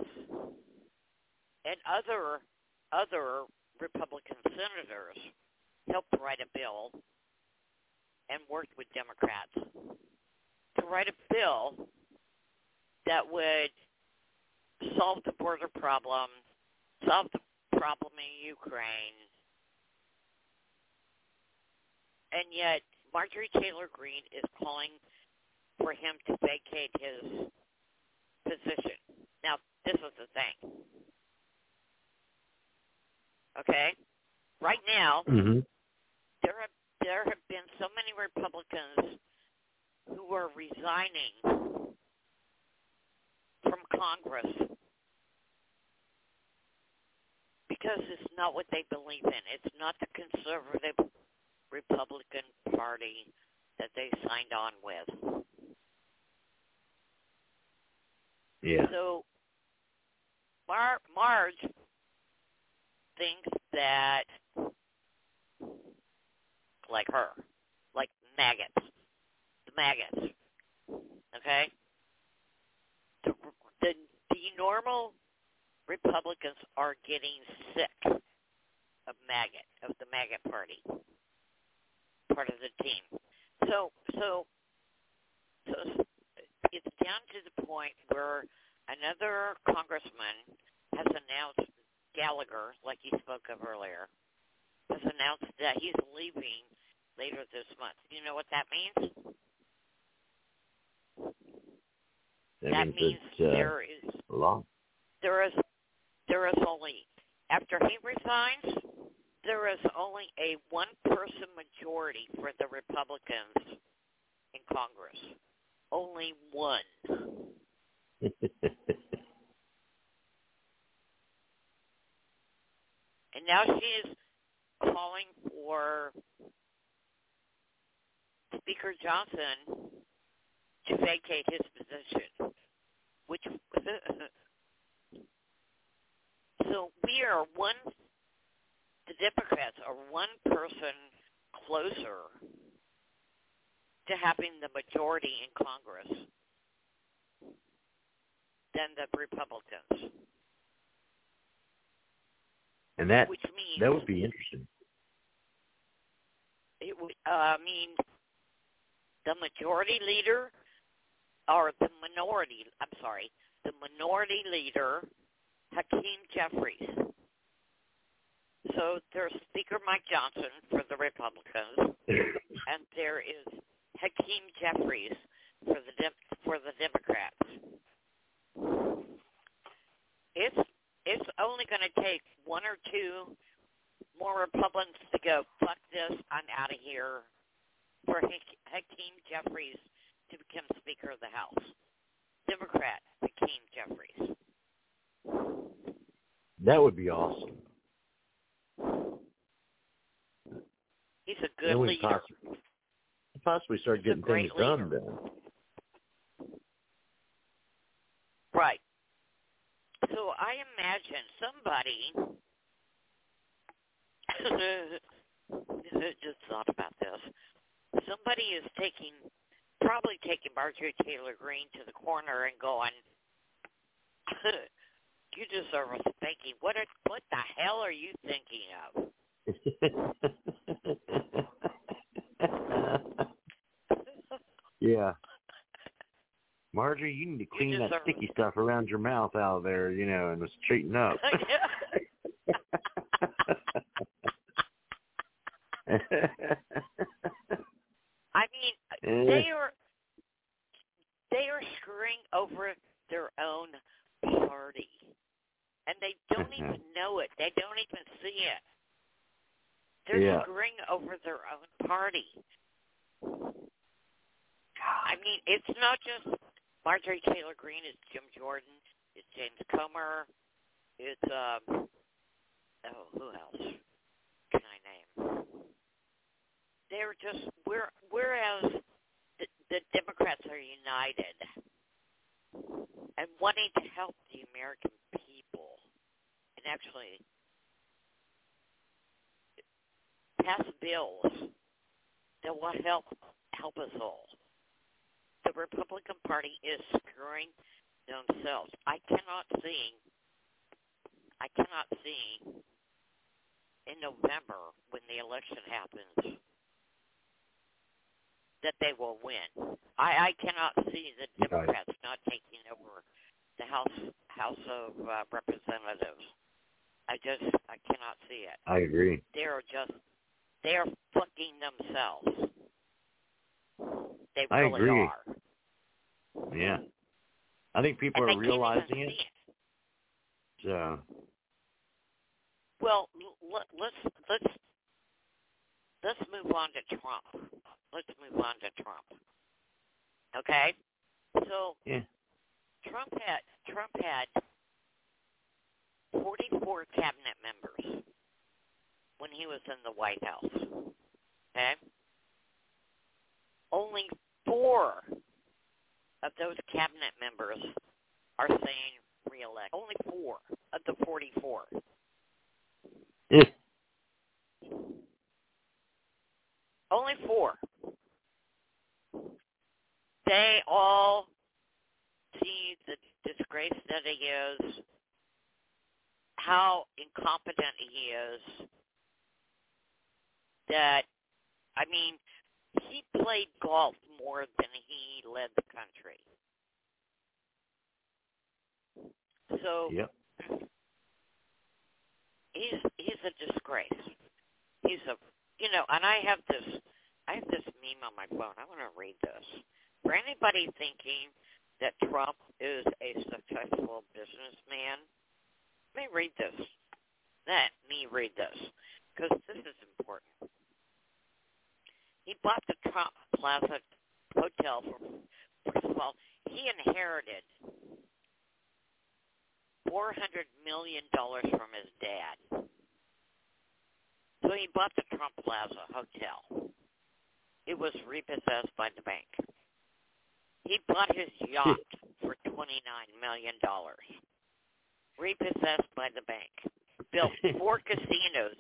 and other Republican senators helped write a bill and worked with Democrats to write a bill that would solve the border problem, solve the problem in Ukraine, and yet Marjorie Taylor Greene is calling for him to vacate his position. Now, this is the thing. Okay? Right now, there have been so many Republicans who are resigning from Congress because it's not what they believe in. It's not the conservative Republican Party that they signed on with. Yeah. So Marge thinks that, like her, like maggots, the maggots, okay? The normal Republicans are getting sick of the maggot party, part of the team. So it's down to the point where another congressman has announced, Gallagher, like you spoke of earlier, has announced that he's leaving later this month. Do you know what that means? That means there is only, after he resigns, there is only a one-person majority for the Republicans in Congress. Only one. And now she is calling for Speaker Johnson to vacate his position, which so we are the Democrats are one person closer to having the majority in Congress than the Republicans. And that which means that would be interesting. It would mean the majority leader, or the minority leader, Hakeem Jeffries. So there's Speaker Mike Johnson for the Republicans, and there is Hakeem Jeffries for the Democrats. It's only going to take one or two more Republicans to go, fuck this, I'm out of here, for Hakeem Jeffries to become Speaker of the House. Democrat Hakeem Jeffries. That would be awesome. He's a good leader. Possibly start getting things done then. Right. So I imagine somebody just thought about this. Somebody is probably taking Marjorie Taylor Greene to the corner and going, "You deserve a spanking. What the hell are you thinking of?" Yeah. Marjorie, you need to clean that sticky stuff around your mouth out there, and straighten up. I mean, they are screwing over their own party, and they don't even know it. They don't even see it. They're screwing over their own party. I mean, it's not just Marjorie Taylor Greene. It's Jim Jordan. It's James Comer. It's who else can I name? They're just whereas the Democrats are united and wanting to help the American people and actually pass bills that will help us all. The Republican Party is screwing themselves. I cannot see in November when the election happens that they will win. I cannot see the Democrats not taking over the House of Representatives. I cannot see it. I agree. They're fucking themselves. They I really agree. are. Yeah. I think people are realizing it. So. Well, let's move on to Trump. Let's move on to Trump. Okay? So Trump had 44 cabinet members when he was in the White House. Okay? Only 4 of those cabinet members are saying re-elect. Only 4 of the 44. Only 4. They all see the disgrace that he is, how incompetent he is, that, I mean, he played golf more than he led the country. So he's a disgrace. He's a and I have this meme on my phone. I want to read this. For anybody thinking that Trump is a successful businessman, let me read this. because this is important. He bought the Trump Plaza Hotel first of all, he inherited $400 million from his dad. So he bought the Trump Plaza Hotel. It was repossessed by the bank. He bought his yacht for $29 million. Repossessed by the bank. Built four casinos.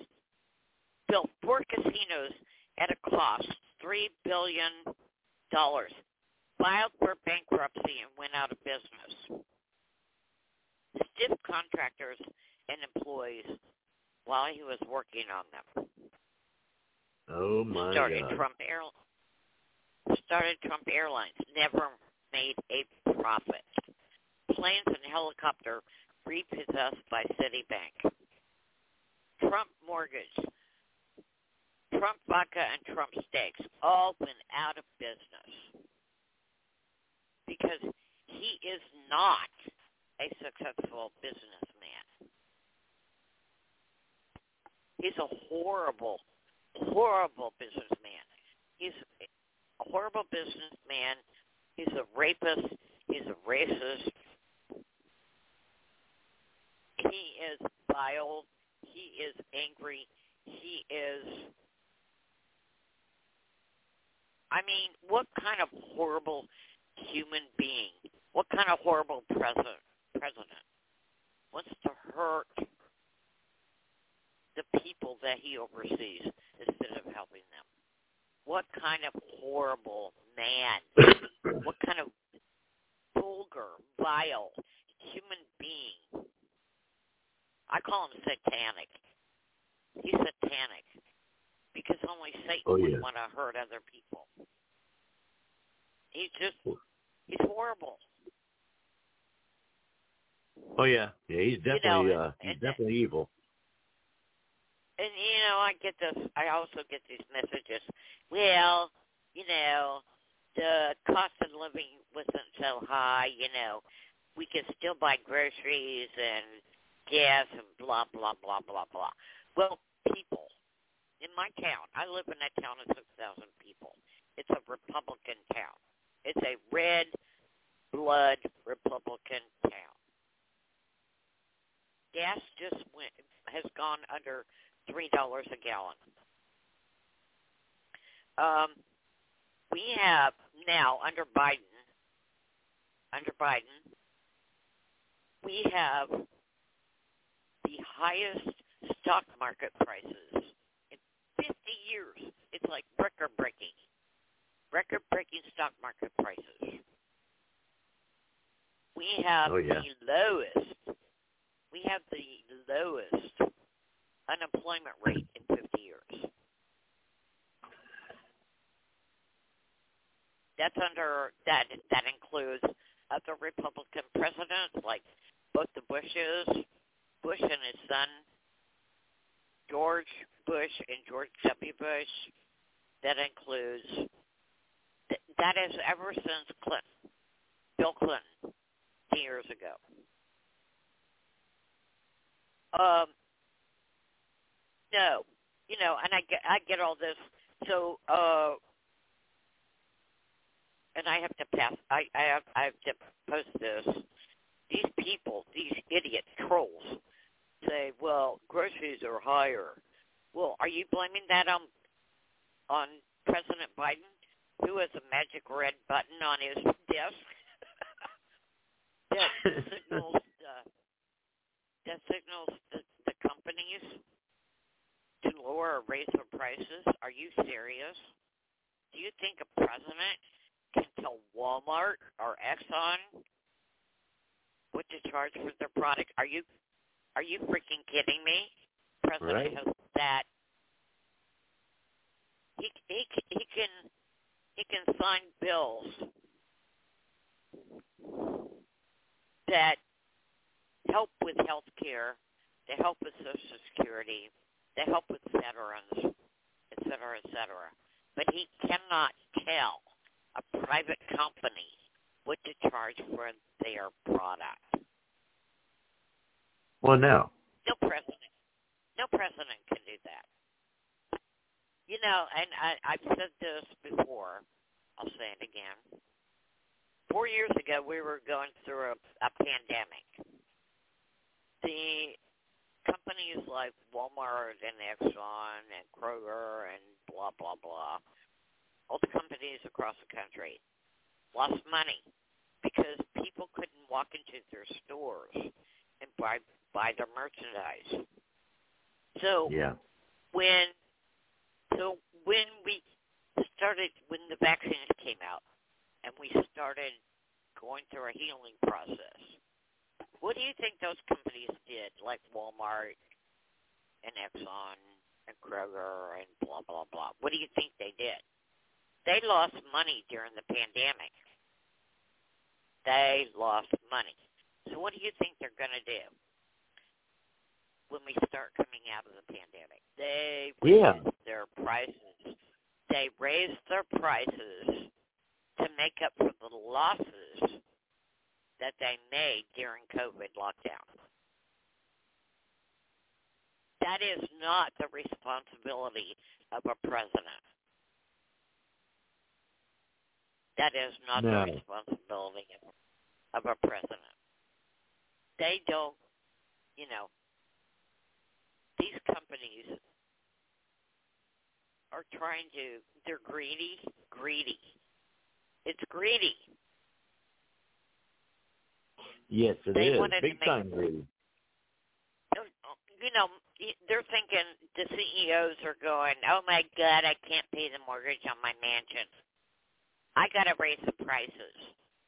At a cost $3 billion. Filed for bankruptcy and went out of business. Stiff contractors and employees while he was working on them. Oh my Started God. Trump Airlines. Never made a profit. Planes and helicopter repossessed by Citibank. Trump Mortgage. Trump Vodka and Trump Steaks all went out of business because he is not a successful businessman. He's a horrible, horrible businessman. He's a horrible businessman. He's a rapist. He's a racist. He is vile. He is angry. He is... I mean, what kind of horrible human being, what kind of horrible president wants to hurt the people that he oversees instead of helping them? What kind of horrible man, what kind of vulgar, vile human being? I call him satanic. He's satanic. Because only Satan would want to hurt other people. He's horrible. Oh yeah, he's definitely definitely evil. And I also get these messages. Well, the cost of living wasn't so high. We could still buy groceries and gas and blah blah blah blah blah. Well, people. In my town, I live in a town of 6,000 people. It's a Republican town. It's a red blood Republican town. Gas has gone under $3 a gallon. We have now under Biden, we have the highest stock market prices. 50 years. It's like record-breaking stock market prices. We have the lowest unemployment rate in 50 years. That includes other Republican presidents like both the Bushes, Bush and his son, George Bush and George W. Bush. That includes, that is ever since Bill Clinton, 10 years ago. No, and I get all this. So, and I have to I have to post this. These people, these idiot trolls, say, well, groceries are higher. Well, are you blaming that on President Biden, who has a magic red button on his desk that signals the companies to lower or raise their prices? Are you serious? Do you think a president can tell Walmart or Exxon what to charge for their product? Are you freaking kidding me? President has that. He can sign bills that help with health care, that help with Social Security, that help with veterans, et cetera, et cetera. But he cannot tell a private company what to charge for their product. Well, no. No president can do that. You know, and I've said this before. I'll say it again. 4 years ago, we were going through a pandemic. The companies like Walmart and Exxon and Kroger and blah, blah, blah, all the companies across the country lost money because people couldn't walk into their stores and buy their merchandise. So when the vaccines came out and we started going through a healing process, what do you think those companies did, like Walmart and Exxon and Kroger and blah, blah, blah? What do you think they did? They lost money during the pandemic. They lost money. So what do you think they're going to do when we start coming out of the pandemic? They raised their prices. They raised their prices to make up for the losses that they made during COVID lockdown. That is not the responsibility of a president. That is not the responsibility of a president. They don't, these companies are they're greedy. It's greedy. Yes, it is. Big time greedy. They're thinking, the CEOs are going, oh my God, I can't pay the mortgage on my mansion. I got to raise the prices.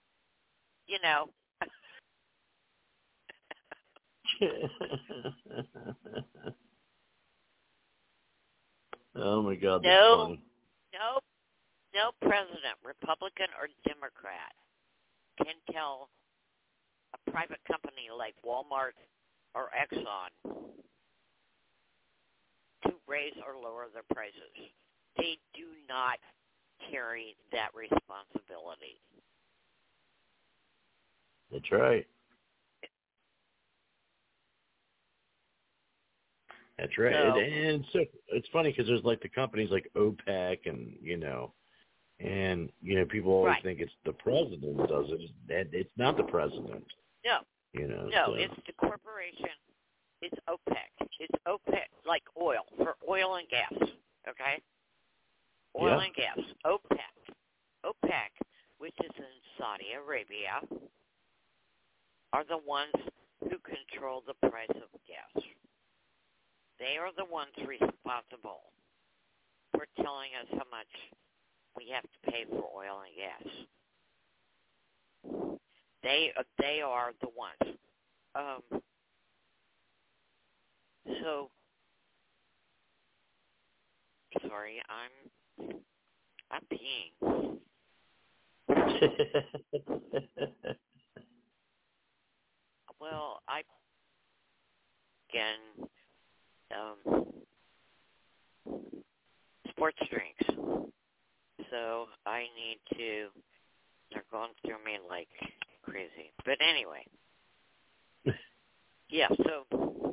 Oh my God, that's funny. No president, Republican or Democrat, can tell a private company like Walmart or Exxon to raise or lower their prices. They do not carry that responsibility. That's right. That's right. So, and so it's funny because there's like the companies like OPEC and, people always think it's the president does it. It's not the president. No. So. It's the corporation. It's OPEC. It's OPEC, like oil, for oil and gas, okay? Oil and gas. OPEC, which is in Saudi Arabia, are the ones who control the price of gas. They are the ones responsible for telling us how much we have to pay for oil and gas. They are the ones. Sorry, I'm peeing. Well, sports drinks. So I need to, they're going through me like crazy. But anyway. Yeah, so.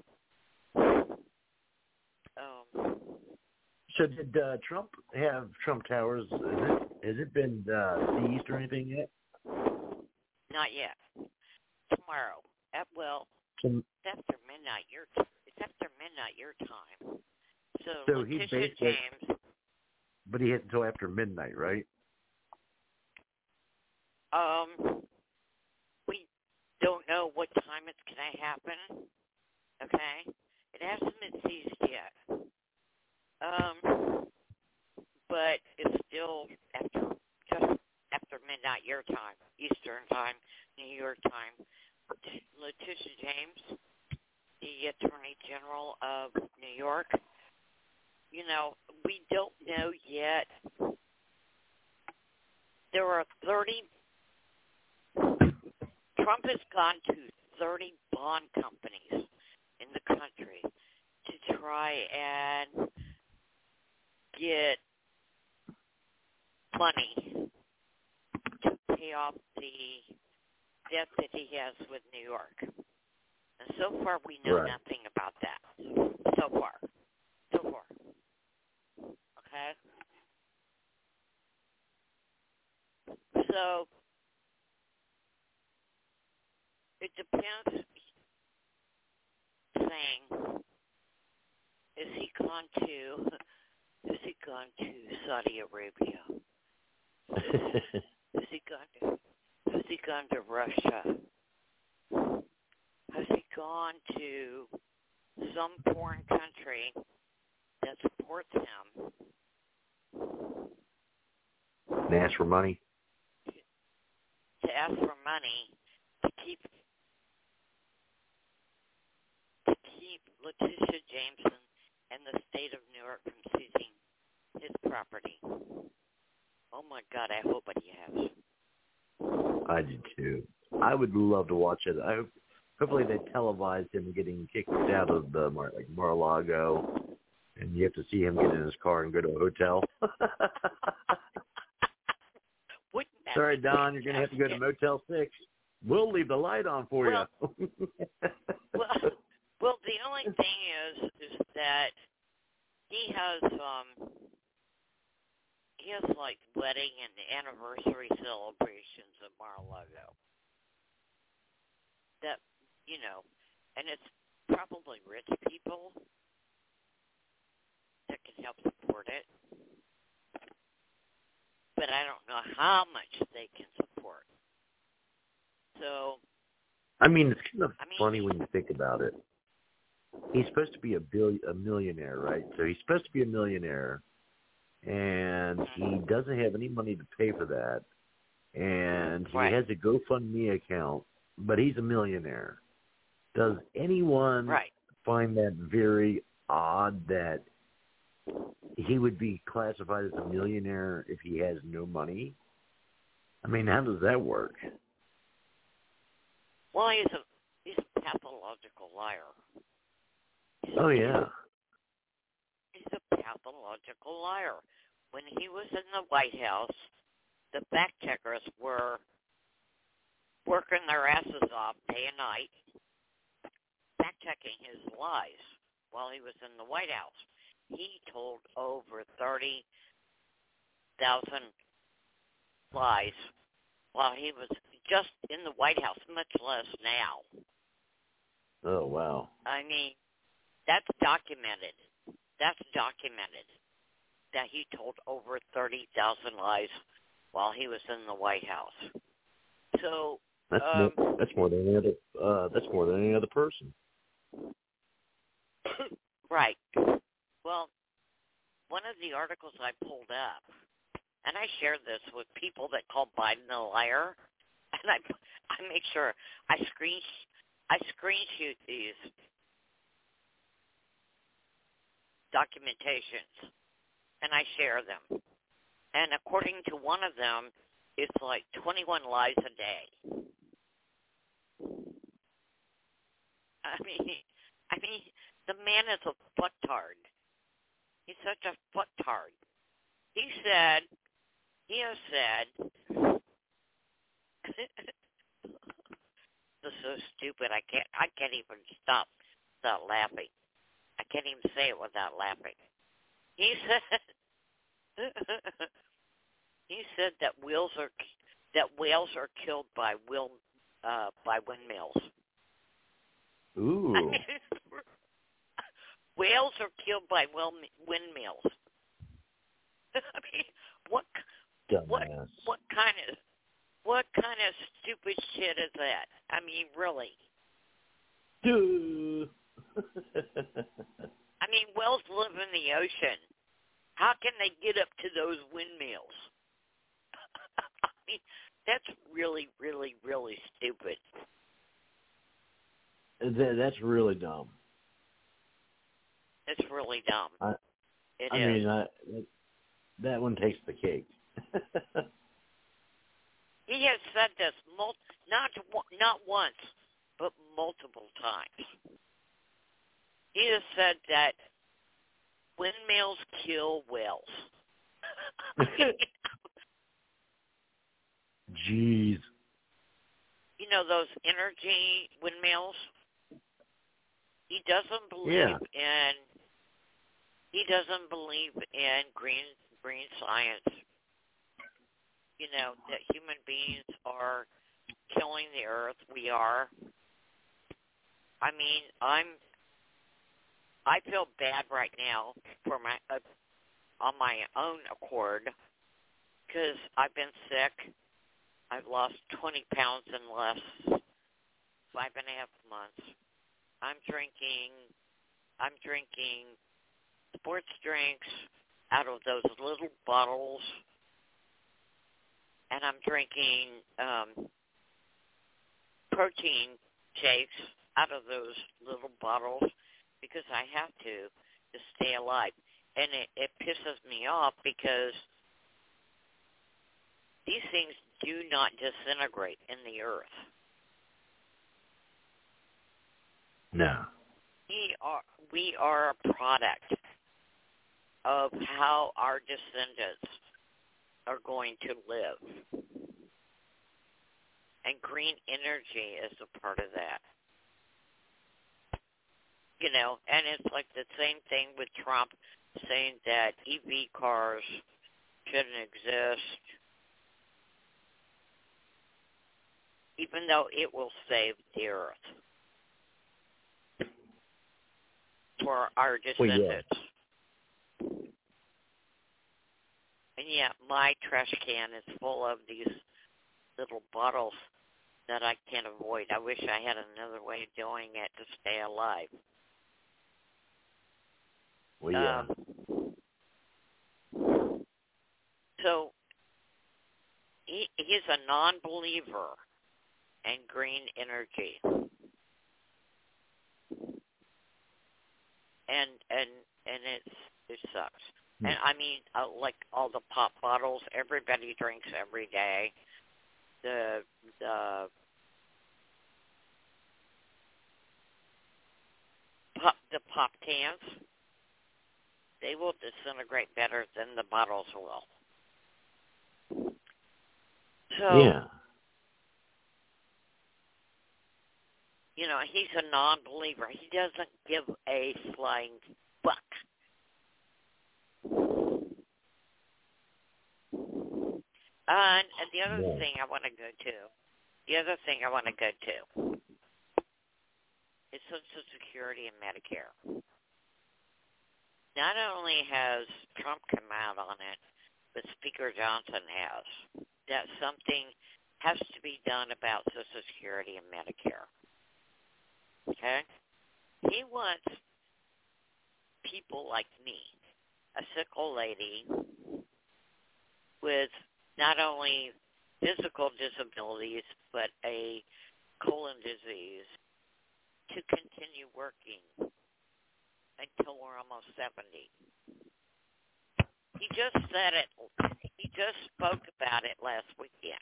So did Trump have Trump Towers? Has it been seized or anything yet? Not yet. Tomorrow. It's after midnight your time. It's after midnight your time. So Letitia James. But he has until after midnight, right? We don't know what time it's going to happen. Okay? It hasn't been seized yet. But it's still just after midnight your time, Eastern time, New York time. Letitia James, the Attorney General of New York, we don't know yet. There are Trump has gone to 30 bond companies in the country to try and get money to pay off the debt that he has with New York. And so far, we know nothing about that. So far. Okay? So it depends. Saying, is he gone to Saudi Arabia? Has he gone to Russia? Has he gone to some foreign country that supports him? And ask for money? To ask for money to keep Letitia Jameson and the state of New York from seizing his property. Oh my God, I hope he has. I do too. I would love to watch it. Hopefully they televised him getting kicked out of the Mar-a-Lago, and you have to see him get in his car and go to a hotel. Sorry, Don, you're going to have to go to Motel 6. We'll leave the light on for you. Well, the only thing is that he has like wedding and anniversary celebrations at Mar-a-Lago. That, and it's probably rich people that can help support it. But I don't know how much they can support. So, I mean, it's kind of funny when you think about it. He's supposed to be a millionaire, right? So he's supposed to be a millionaire, and he doesn't have any money to pay for that. And he has a GoFundMe account, but he's a millionaire. Does anyone find that very odd that he would be classified as a millionaire if he has no money? I mean, how does that work? Well, he's a pathological liar. Oh, yeah. He's a pathological liar. When he was in the White House, the fact checkers were working their asses off day and night, fact checking his lies while he was in the White House. He told over 30,000 lies while he was just in the White House, much less now. Oh, wow. I mean, that's documented. That's documented that he told over 30,000 lies while he was in the White House. So that's more than any other. That's more than any other person. Right. Well, one of the articles I pulled up, and I shared this with people that call Biden a liar, and I make sure I screenshot these documentations, and I share them. And according to one of them, it's like 21 lies a day. I mean, the man is a fucktard. He's such a fucktard. He has said, this is so stupid. I can't even stop without laughing. I can't even say it without laughing. He said that whales are killed by windmills. Ooh. I mean, whales are killed by windmills. I mean, what kind of stupid shit is that? I mean, really. I mean, whales live in the ocean. How can they get up to those windmills? I mean, that's really, really, really stupid. That's really dumb. It's really dumb. I mean, that one takes the cake. He has said this not once, but multiple times. He has said that windmills kill whales. Jeez. You know those energy windmills? He doesn't believe in green science. that human beings are killing the earth. We are. I mean, I feel bad right now for on my own accord because I've been sick. I've lost 20 pounds in the last 5.5 months. I'm drinking sports drinks out of those little bottles, and I'm drinking protein shakes out of those little bottles because I have to stay alive. And it pisses me off because these things do not disintegrate in the earth. No. We are a product of how our descendants are going to live. And green energy is a part of that. And it's like the same thing with Trump saying that EV cars shouldn't exist, even though it will save the earth for our descendants. And yet my trash can is full of these little bottles that I can't avoid. I wish I had another way of doing it to stay alive. So he's a non-believer in green energy, and it sucks. And I mean, like all the pop bottles, everybody drinks every day. The pop cans, they will disintegrate better than the bottles will. So, he's a non-believer. He doesn't give a flying fuck. And the other thing I want to go to is Social Security and Medicare. Not only has Trump come out on it, but Speaker Johnson has, that something has to be done about Social Security and Medicare. Okay? He wants people like me, a sick old lady with not only physical disabilities, but a colon disease, to continue working until we're almost 70. He just said it. He just spoke about it last weekend.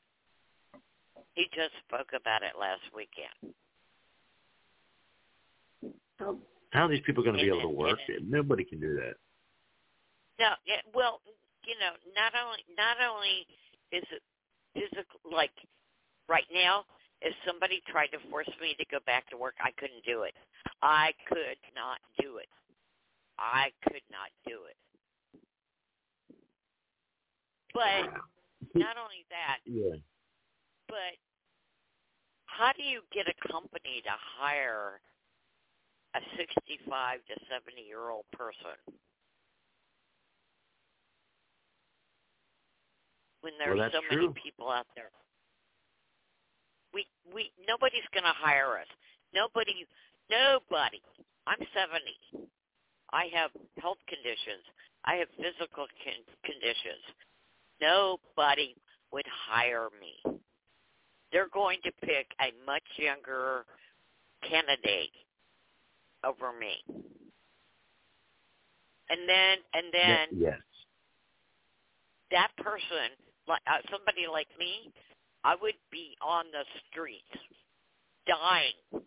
How are these people going to be able to work? Nobody can do that. No, well, not only is it physical, like right now, if somebody tried to force me to go back to work, I couldn't do it. I could not do it. But not only that, but how do you get a company to hire a 65 to 70-year-old person when there's so many people out there? Nobody's going to hire us. Nobody. I'm 70. I have health conditions. I have physical conditions. Nobody would hire me. They're going to pick a much younger candidate over me. And then that person, like somebody like me, I would be on the streets, dying.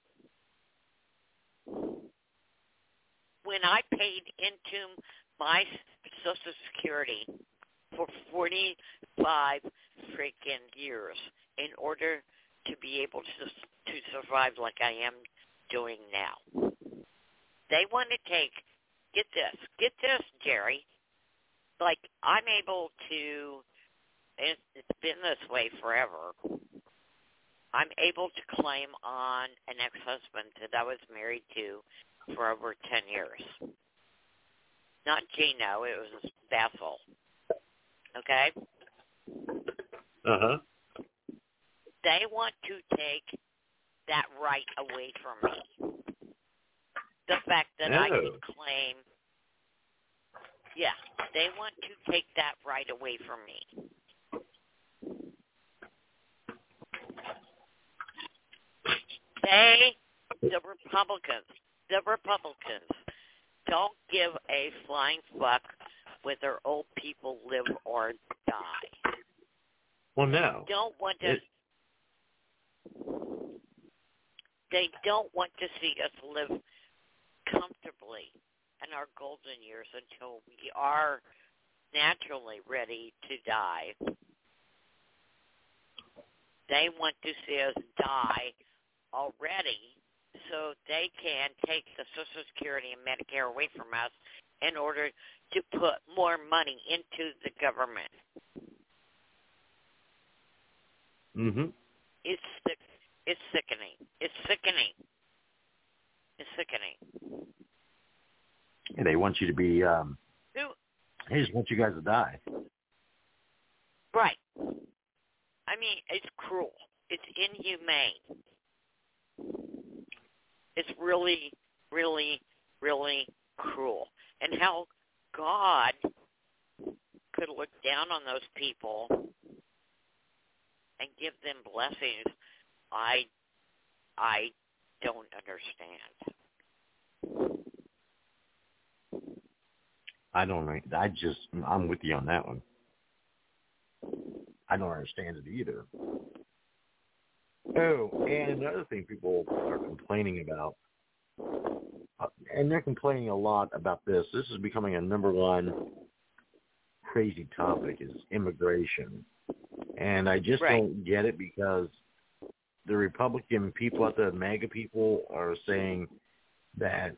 When I paid into my Social Security for 45 freaking years in order to be able to survive like I am doing now. They want to take, get this, Jerry, like I'm able to it's been this way forever. I'm able to claim on an ex-husband that I was married to for over 10 years. Not Gino, it was Basil. Okay? Uh-huh. They want to take that right away from me. The fact that I can claim, they want to take that right away from me. The Republicans don't give a flying fuck whether old people live or die. Well, no. They don't want to see us live comfortably in our golden years until we are naturally ready to die. They want to see us die already so they can take the Social Security and Medicare away from us in order to put more money into the government. Mm-hmm. It's sickening. It's sickening. It's sickening. And they want you to be, they just want you guys to die. Right. I mean, it's cruel. It's inhumane. It's really, really, really cruel. And how God could look down on those people and give them blessings, I don't understand. I'm with you on that one. I don't understand it either. Oh, and another thing people are complaining about, and they're complaining a lot about this. This is becoming a number one crazy topic, is immigration. And I just don't get it, because the Republican people out there, MAGA people, are saying that,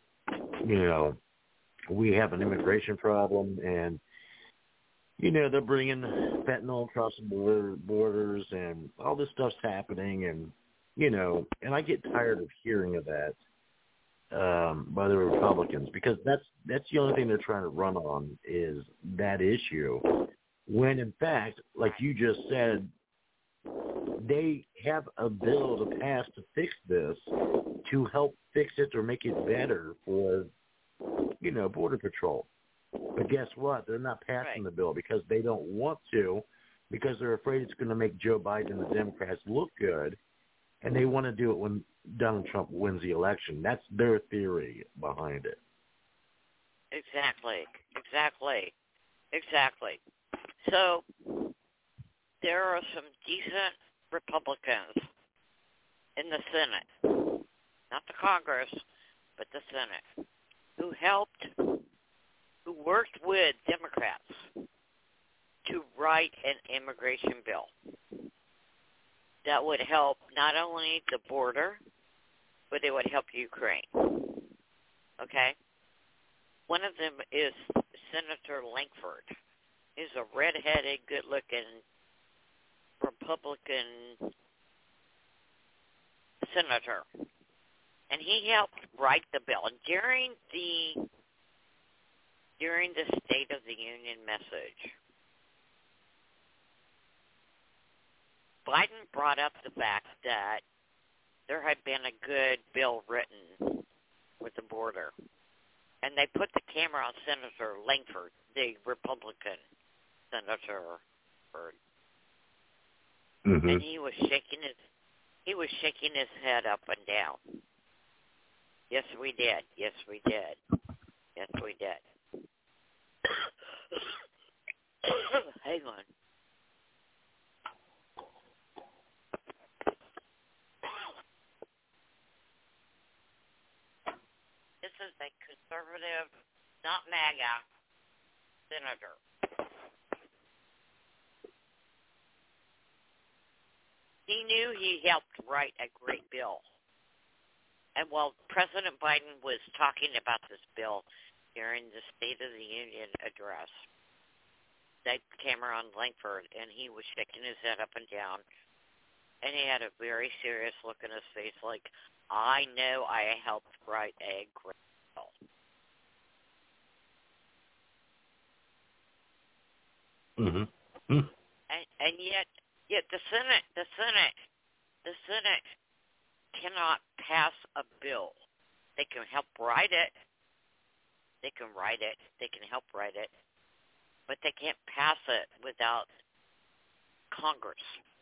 we have an immigration problem, and, they're bringing fentanyl across the borders, and all this stuff's happening, and, and I get tired of hearing of that by the Republicans, because that's the only thing they're trying to run on, is that issue, when, in fact, like you just said, they have a bill to pass to fix this, to help fix it or make it better for, Border Patrol. But guess what? They're not passing the bill because they don't want to, because they're afraid it's going to make Joe Biden and the Democrats look good, and they want to do it when Donald Trump wins the election. That's their theory behind it. Exactly. So there are some decent Republicans in the Senate, not the Congress, but the Senate, who worked with Democrats to write an immigration bill that would help not only the border, but it would help Ukraine. Okay? One of them is Senator Lankford. He's a red-headed, good-looking Republican senator. And he helped write the bill. And during the State of the Union message, Biden brought up the fact that there had been a good bill written with the border. And they put the camera on Senator Lankford, the Republican senator, and he was shaking his head up and down. Yes, we did. Hang on. This is a conservative, not MAGA, senator. He knew he helped write a great bill. And while President Biden was talking about this bill during the State of the Union address, that Cameron Langford, and he was shaking his head up and down, and he had a very serious look in his face, like, I know I helped write a great bill. Mm-hmm. And yet the Senate cannot pass a bill. They can help write it. They can write it. They can help write it. But they can't pass it without Congress.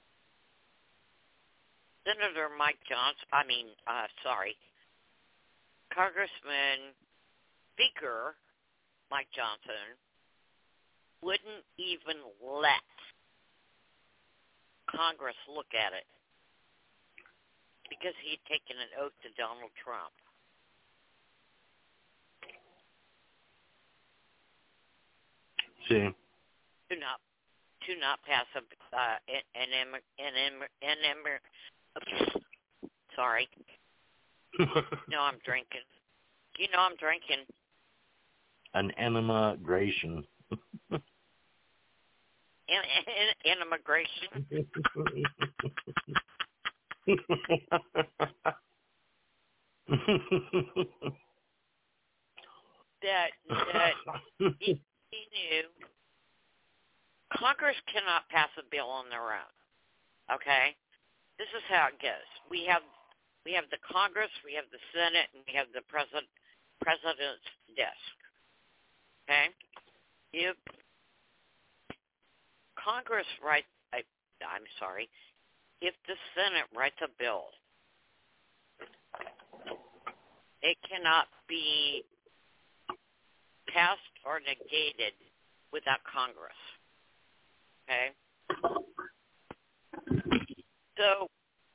Senator Mike Johnson, Congressman Speaker Mike Johnson wouldn't even let Congress look at it because he'd taken an oath to Donald Trump. See. To not pass sorry. No, I'm drinking. You know I'm drinking. An immigration. Immigration. that he knew Congress cannot pass a bill on their own. Okay? This is how it goes. We have the Congress, we have the Senate, and we have the President's desk. Okay? If Congress writes, if the Senate writes a bill, it cannot be passed or negated without Congress. Okay? So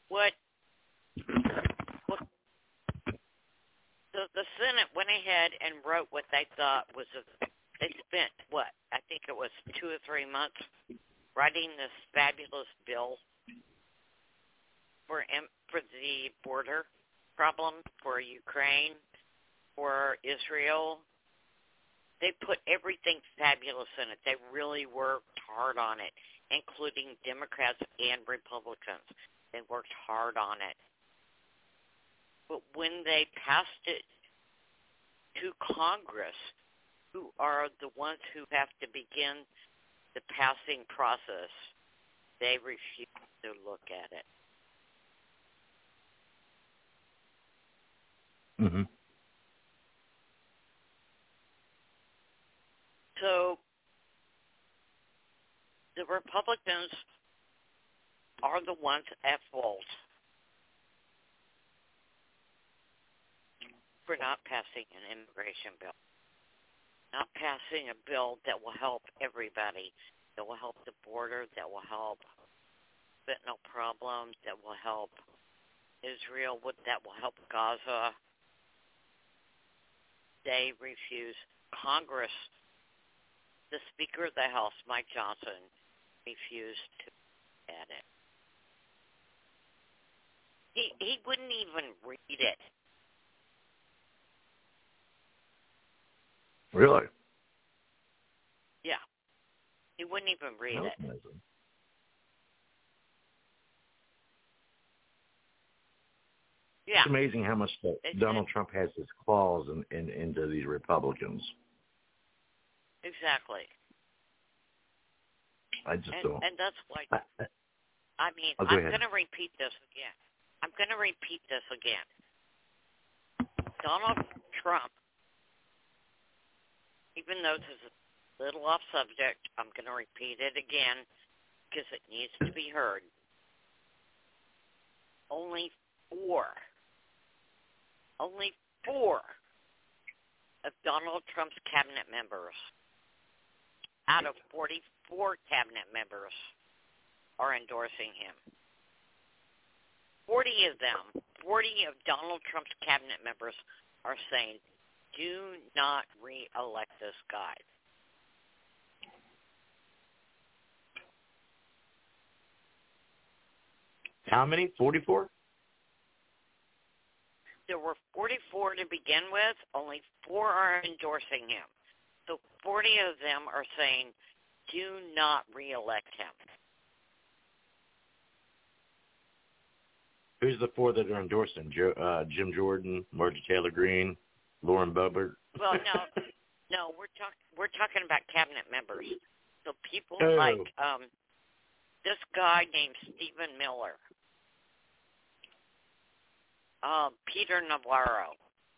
the Senate went ahead and wrote what they thought was they spent, I think it was 2 or 3 months writing this fabulous bill for the border problem for Ukraine, for Israel. They put everything fabulous in it. They really worked hard on it, including Democrats and Republicans. They worked hard on it. But when they passed it to Congress, who are the ones who have to begin the passing process, they refused to look at it. Mm-hmm. So the Republicans are the ones at fault for not passing an immigration bill, not passing a bill that will help everybody, that will help the border, that will help fentanyl problems, that will help Israel, that will help Gaza. They refuse. Congress, the Speaker of the House, Mike Johnson, refused to add it. He wouldn't even read it. Really? Yeah. He wouldn't even read it. Amazing. Yeah. It's amazing how much Donald Trump has his claws into these Republicans. Exactly. I just don't. And that's why, I'm going to repeat this again. Donald Trump, even though this is a little off subject, I'm going to repeat it again because it needs to be heard. Only four of Donald Trump's cabinet members out of 44 cabinet members are endorsing him. 40 of Donald Trump's cabinet members are saying, do not re-elect this guy. How many? 44? There were 44 to begin with. Only 4 are endorsing him. So 40 of them are saying, do not reelect him. Who's the four that are endorsing? Jim Jordan, Marjorie Taylor Greene, Lauren Boebert? Well, no, we're talking about cabinet members. So people Oh. like this guy named Stephen Miller, Peter Navarro,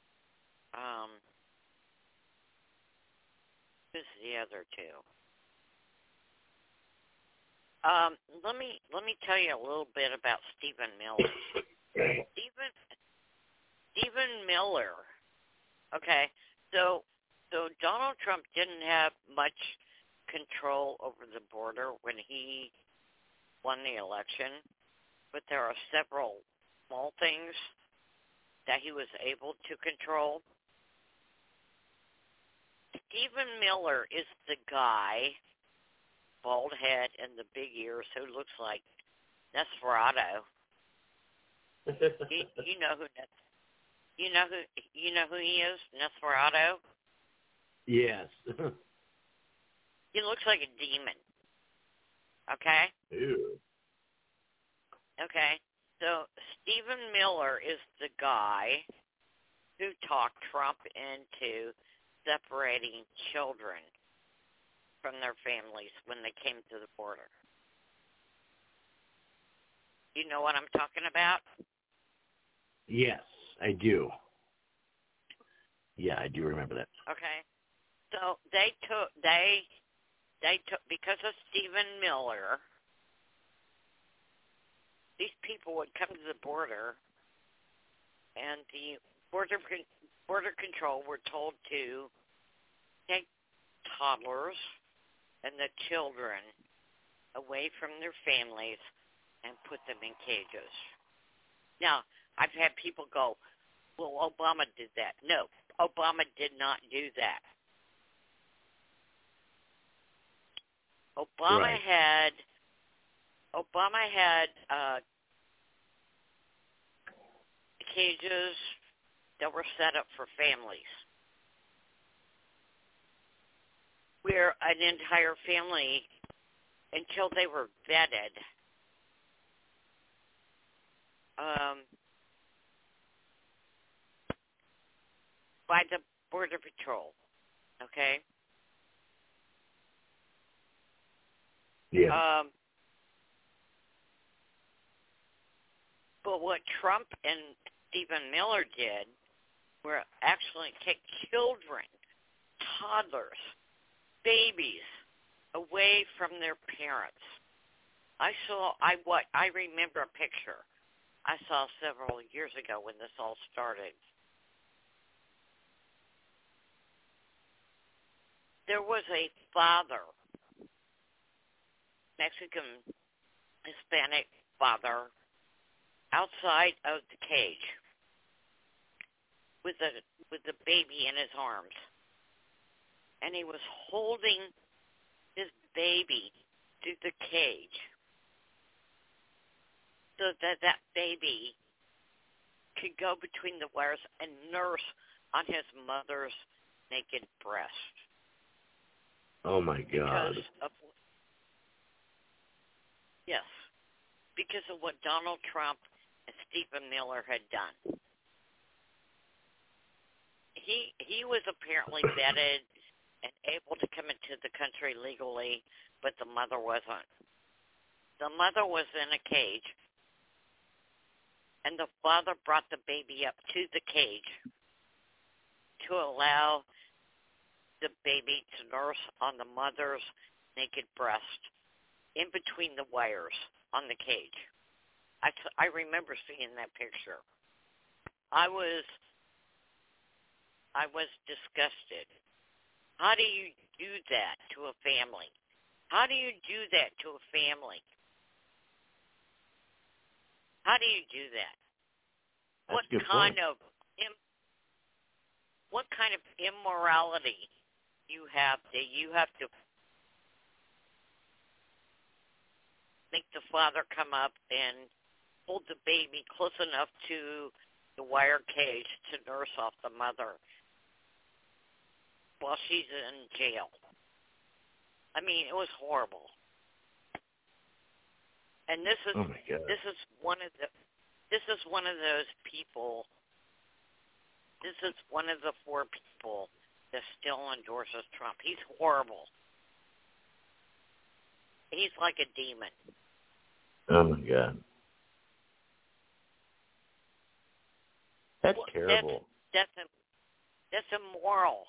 who's the other two? Let me tell you a little bit about Stephen Miller. Stephen Miller. Okay, so Donald Trump didn't have much control over the border when he won the election, but there are several small things that he was able to control. Stephen Miller is the guy, bald head and the big ears, who looks like Nosferatu. You know who he is, Nosferatu? Yes. He looks like a demon. Okay? Ew. Okay. So Stephen Miller is the guy who talked Trump into separating children from their families when they came to the border. You know what I'm talking about? Yes, I do. Yeah, I do remember that. Okay. So they took because of Stephen Miller, these people would come to the border, and the border control were told to take toddlers and the children away from their families and put them in cages. Now, I've had people go, well, Obama did that. No, Obama did not do that. Obama had cages that were set up for families, where an entire family, until they were vetted, by the Border Patrol, okay? Yeah. But what Trump and Stephen Miller did were actually take children, toddlers, babies away from their parents. I remember a picture I saw several years ago when this all started. There was a father, Mexican, Hispanic father, outside of the cage with the baby in his arms. And he was holding his baby to the cage so that baby could go between the wires and nurse on his mother's naked breast. Oh, my God. Because of what Donald Trump and Stephen Miller had done. He was apparently vetted and able to come into the country legally, but the mother wasn't. The mother was in a cage, and the father brought the baby up to the cage to allow the baby to nurse on the mother's naked breast in between the wires on the cage. I remember seeing that picture. I was disgusted. How do you do that to a family? How do you do that to a family? How do you do that? What kind of immorality you have that you have to make the father come up and hold the baby close enough to the wire cage to nurse off the mother while she's in jail? I mean, it was horrible. And this is one of those people. This is one of the 4 people that still endorses Trump. He's horrible. He's like a demon. Oh my God. That's terrible. That's immoral.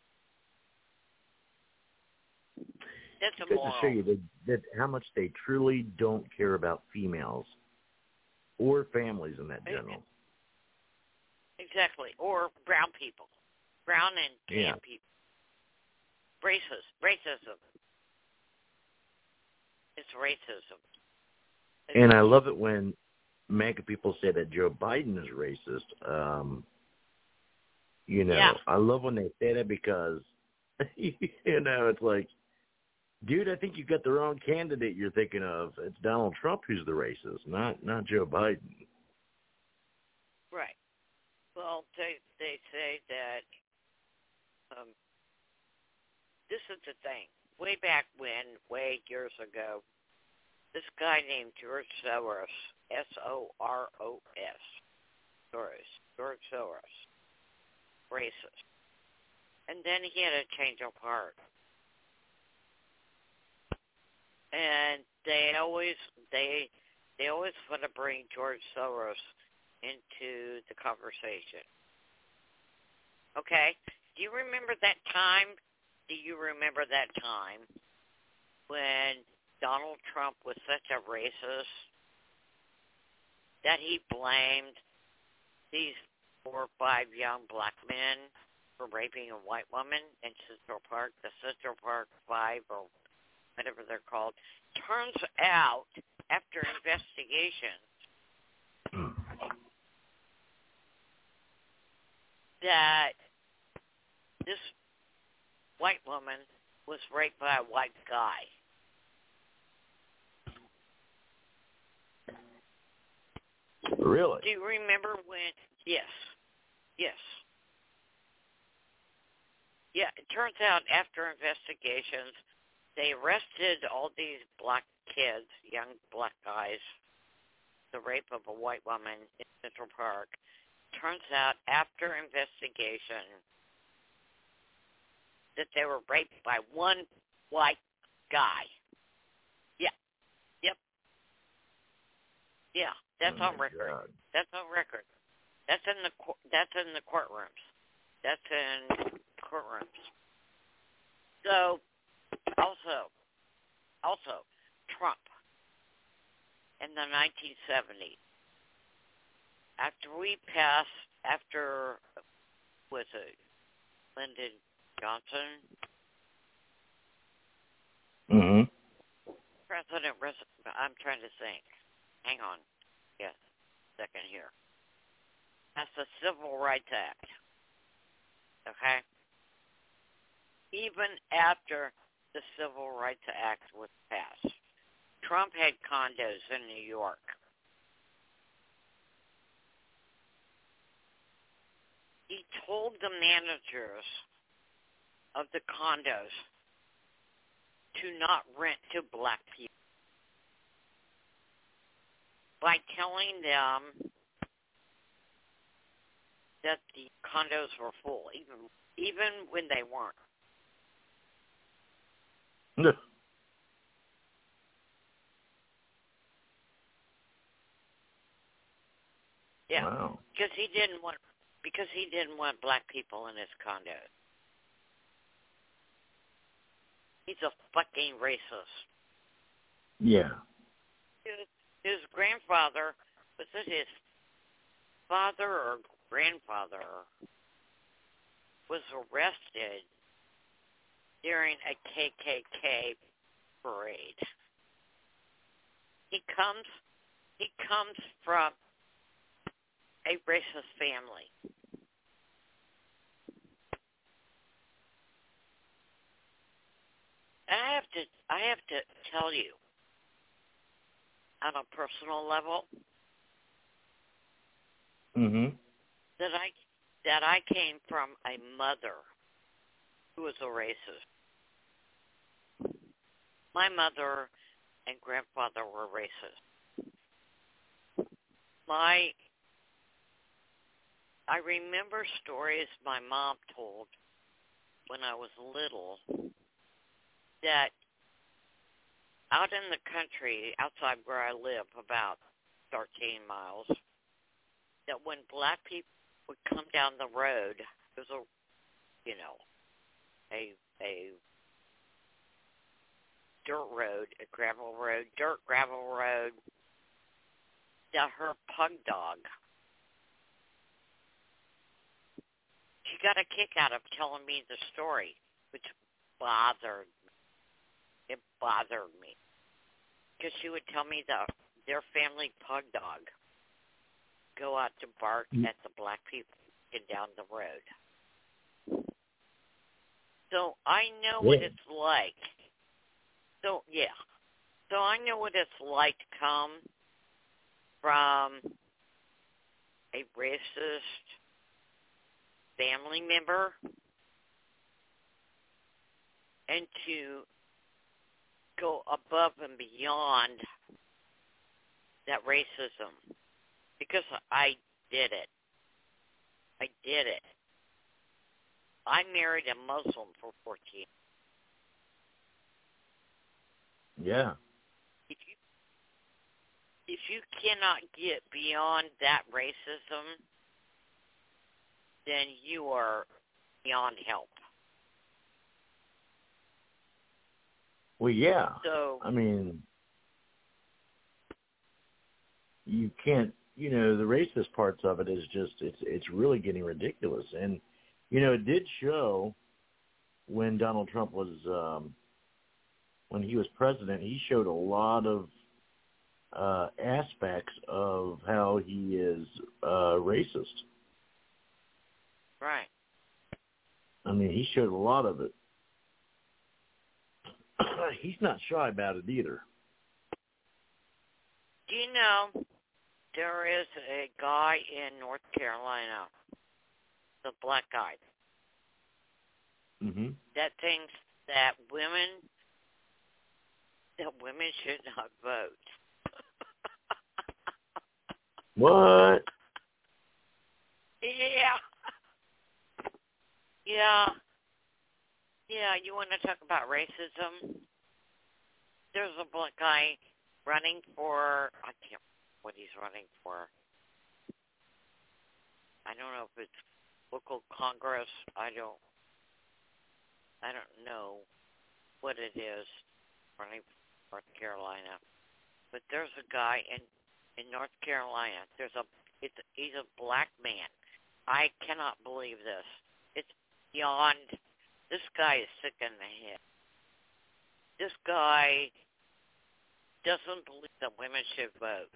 That's It's immoral. to show you that how much they truly don't care about females or families in that general. Exactly. Or brown people. Brown and tan people. Racism. It's racism. And I love it when MAGA people say that Joe Biden is racist. I love when they say that because, it's like, dude, I think you got the wrong candidate you're thinking of. It's Donald Trump who's the racist, not Joe Biden. Right. Well, they say that this is the thing. Way back when, years ago, this guy named George Soros, S-O-R-O-S, George Soros, racist. And then he had a change of heart. And they always want to bring George Soros into the conversation. Okay? Do you remember that time? When Donald Trump was such a racist that he blamed these 4 or 5 young black men for raping a white woman in Central Park, the Central Park 5 or whatever they're called? Turns out, after investigation, that this white woman was raped by a white guy. Really? Do you remember when? Yes. Yeah, it turns out after investigations, they arrested all these black kids, young black guys, the rape of a white woman in Central Park. Turns out after investigation that they were raped by one white guy. Yeah, that's on record. God. That's on record. That's in the courtrooms. That's in courtrooms. So, also, Trump in the 1970s. After was it Lyndon Johnson? Mm-hmm. I'm trying to think. Hang on. Yes, second here. That's the Civil Rights Act. Okay? Even after the Civil Rights Act was passed, Trump had condos in New York. He told the managers of the condos to not rent to black people by telling them that the condos were full, even when they weren't. No. Yeah, wow. because he didn't want black people in his condo. He's a fucking racist. Yeah. His grandfather, was it his father or grandfather, was arrested during a KKK parade. He comes from a racist family. And I have to tell you, on a personal level, that I came from a mother who was a racist. my mother and grandfather were racist. I remember stories my mom told when I was little that out in the country, outside where I live, about 13 miles, that when black people would come down the road, there's a dirt road, a gravel road, gravel road, that her pug dog, she got a kick out of telling me the story, which bothered me. Because she would tell me that their family pug dog go out to bark at the black people and down the road. So I know what it's like. So I know what it's like to come from a racist family member and to go above and beyond that racism, because I did it. I married a Muslim for 14 years. Yeah. If you cannot get beyond that racism, then you are beyond help. Well, yeah. So, I mean, you can't, the racist parts of it is just, it's really getting ridiculous. And, it did show when Donald Trump was, when he was president, he showed a lot of aspects of how he is racist. Right. I mean, he showed a lot of it. He's not shy about it either. Do you know there is a guy in North Carolina, the black guy, that thinks that women should not vote. What? Yeah, you want to talk about racism? There's a black guy running for, I can't remember what he's running for. I don't know if it's local Congress. I don't know what it is, running for North Carolina. But there's a guy in North Carolina. He's a black man. I cannot believe this. It's beyond. This guy is sick in the head. This guy doesn't believe that women should vote.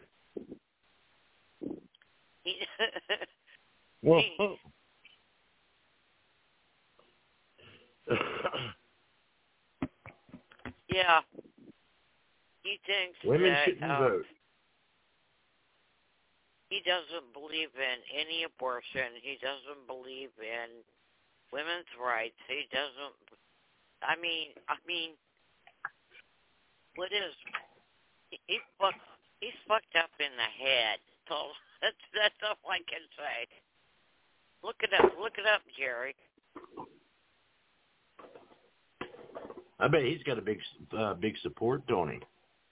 Yeah. He thinks women that, shouldn't vote. He doesn't believe in any abortion. He doesn't believe in women's rights. He doesn't. I mean, what is? He's fucked up in the head. So that's all I can say. Look it up, Jerry. I bet he's got a big support, don't he?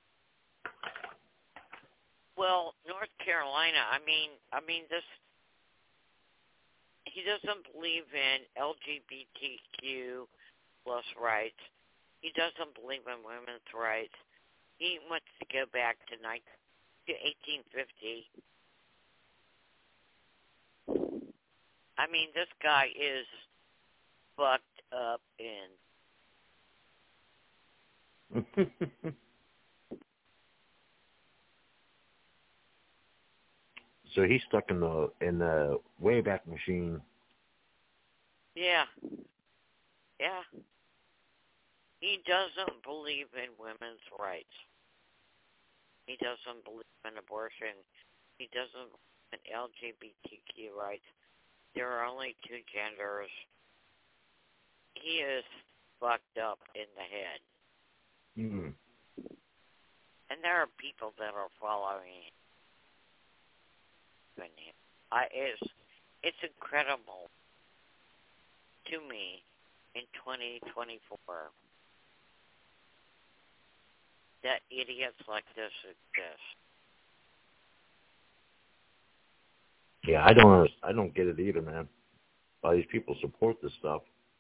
Well, North Carolina. I mean, this. He doesn't believe in LGBTQ plus rights. He doesn't believe in women's rights. He wants to go back to 1850. I mean, this guy is fucked up in. So he's stuck in the Wayback Machine. Yeah. He doesn't believe in women's rights. He doesn't believe in abortion. He doesn't believe in LGBTQ rights. There are only two genders. He is fucked up in the head. Mm. And there are people that are following him. It's incredible to me in 2024 that idiots like this exist. Yeah, I don't get it either, man. Why these people support this stuff.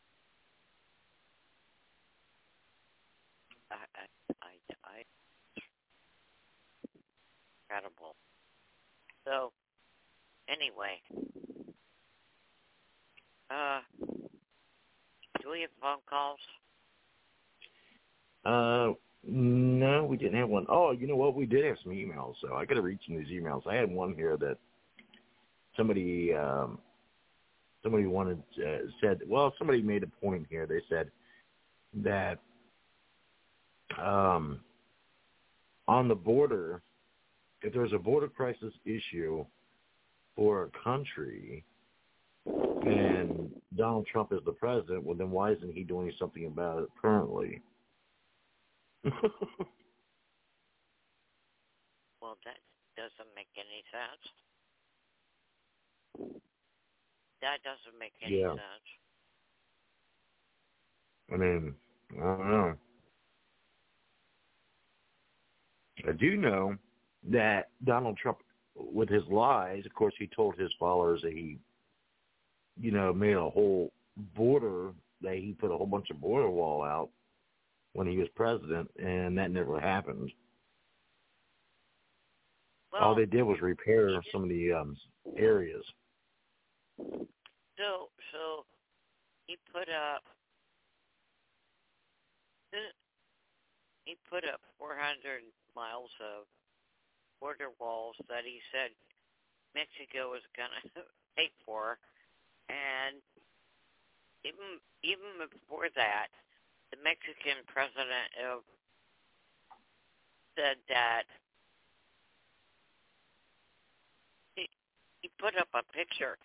Incredible. So, anyway, do we have phone calls? No, we didn't have one. Oh, you know what? We did have some emails, so I got to read some of these emails. I had one here that somebody wanted said. Well, somebody made a point here. They said that on the border, if there's a border crisis issue for a country and Donald Trump is the president, well, then why isn't he doing something about it currently? Well, that doesn't make any sense. That doesn't make any sense. I mean, I don't know. I do know that Donald Trump, with his lies, of course, he told his followers that he, made a whole border, that he put a whole bunch of border wall out when he was president, and that never happened. Well, all they did was repair some of the areas. So he put up 400 miles of border walls that he said Mexico was gonna pay for, and even before that, the Mexican president said that he put up a picture.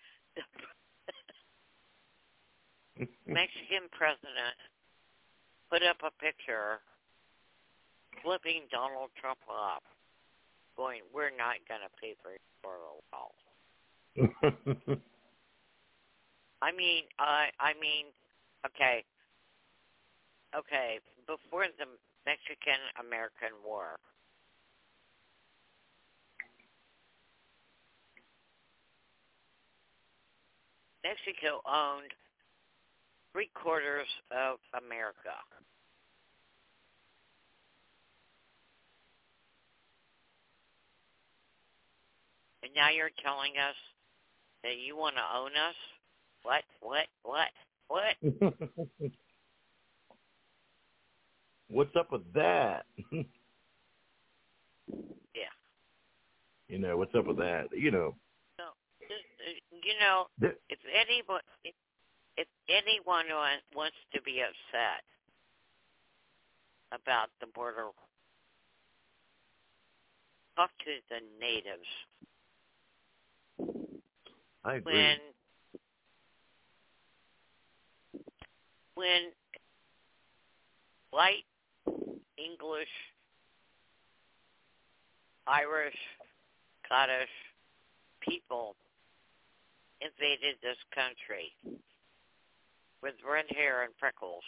Mexican president put up a picture flipping Donald Trump off, going, "We're not going to pay for your border wall." I mean, okay, before the Mexican-American War, Mexico owned 3/4 of America. And now you're telling us that you want to own us? What? What's up with that? Yeah. What's up with that? If anyone wants to be upset about the border, talk to the natives. I agree. When white, English, Irish, Scottish people invaded this country with red hair and freckles.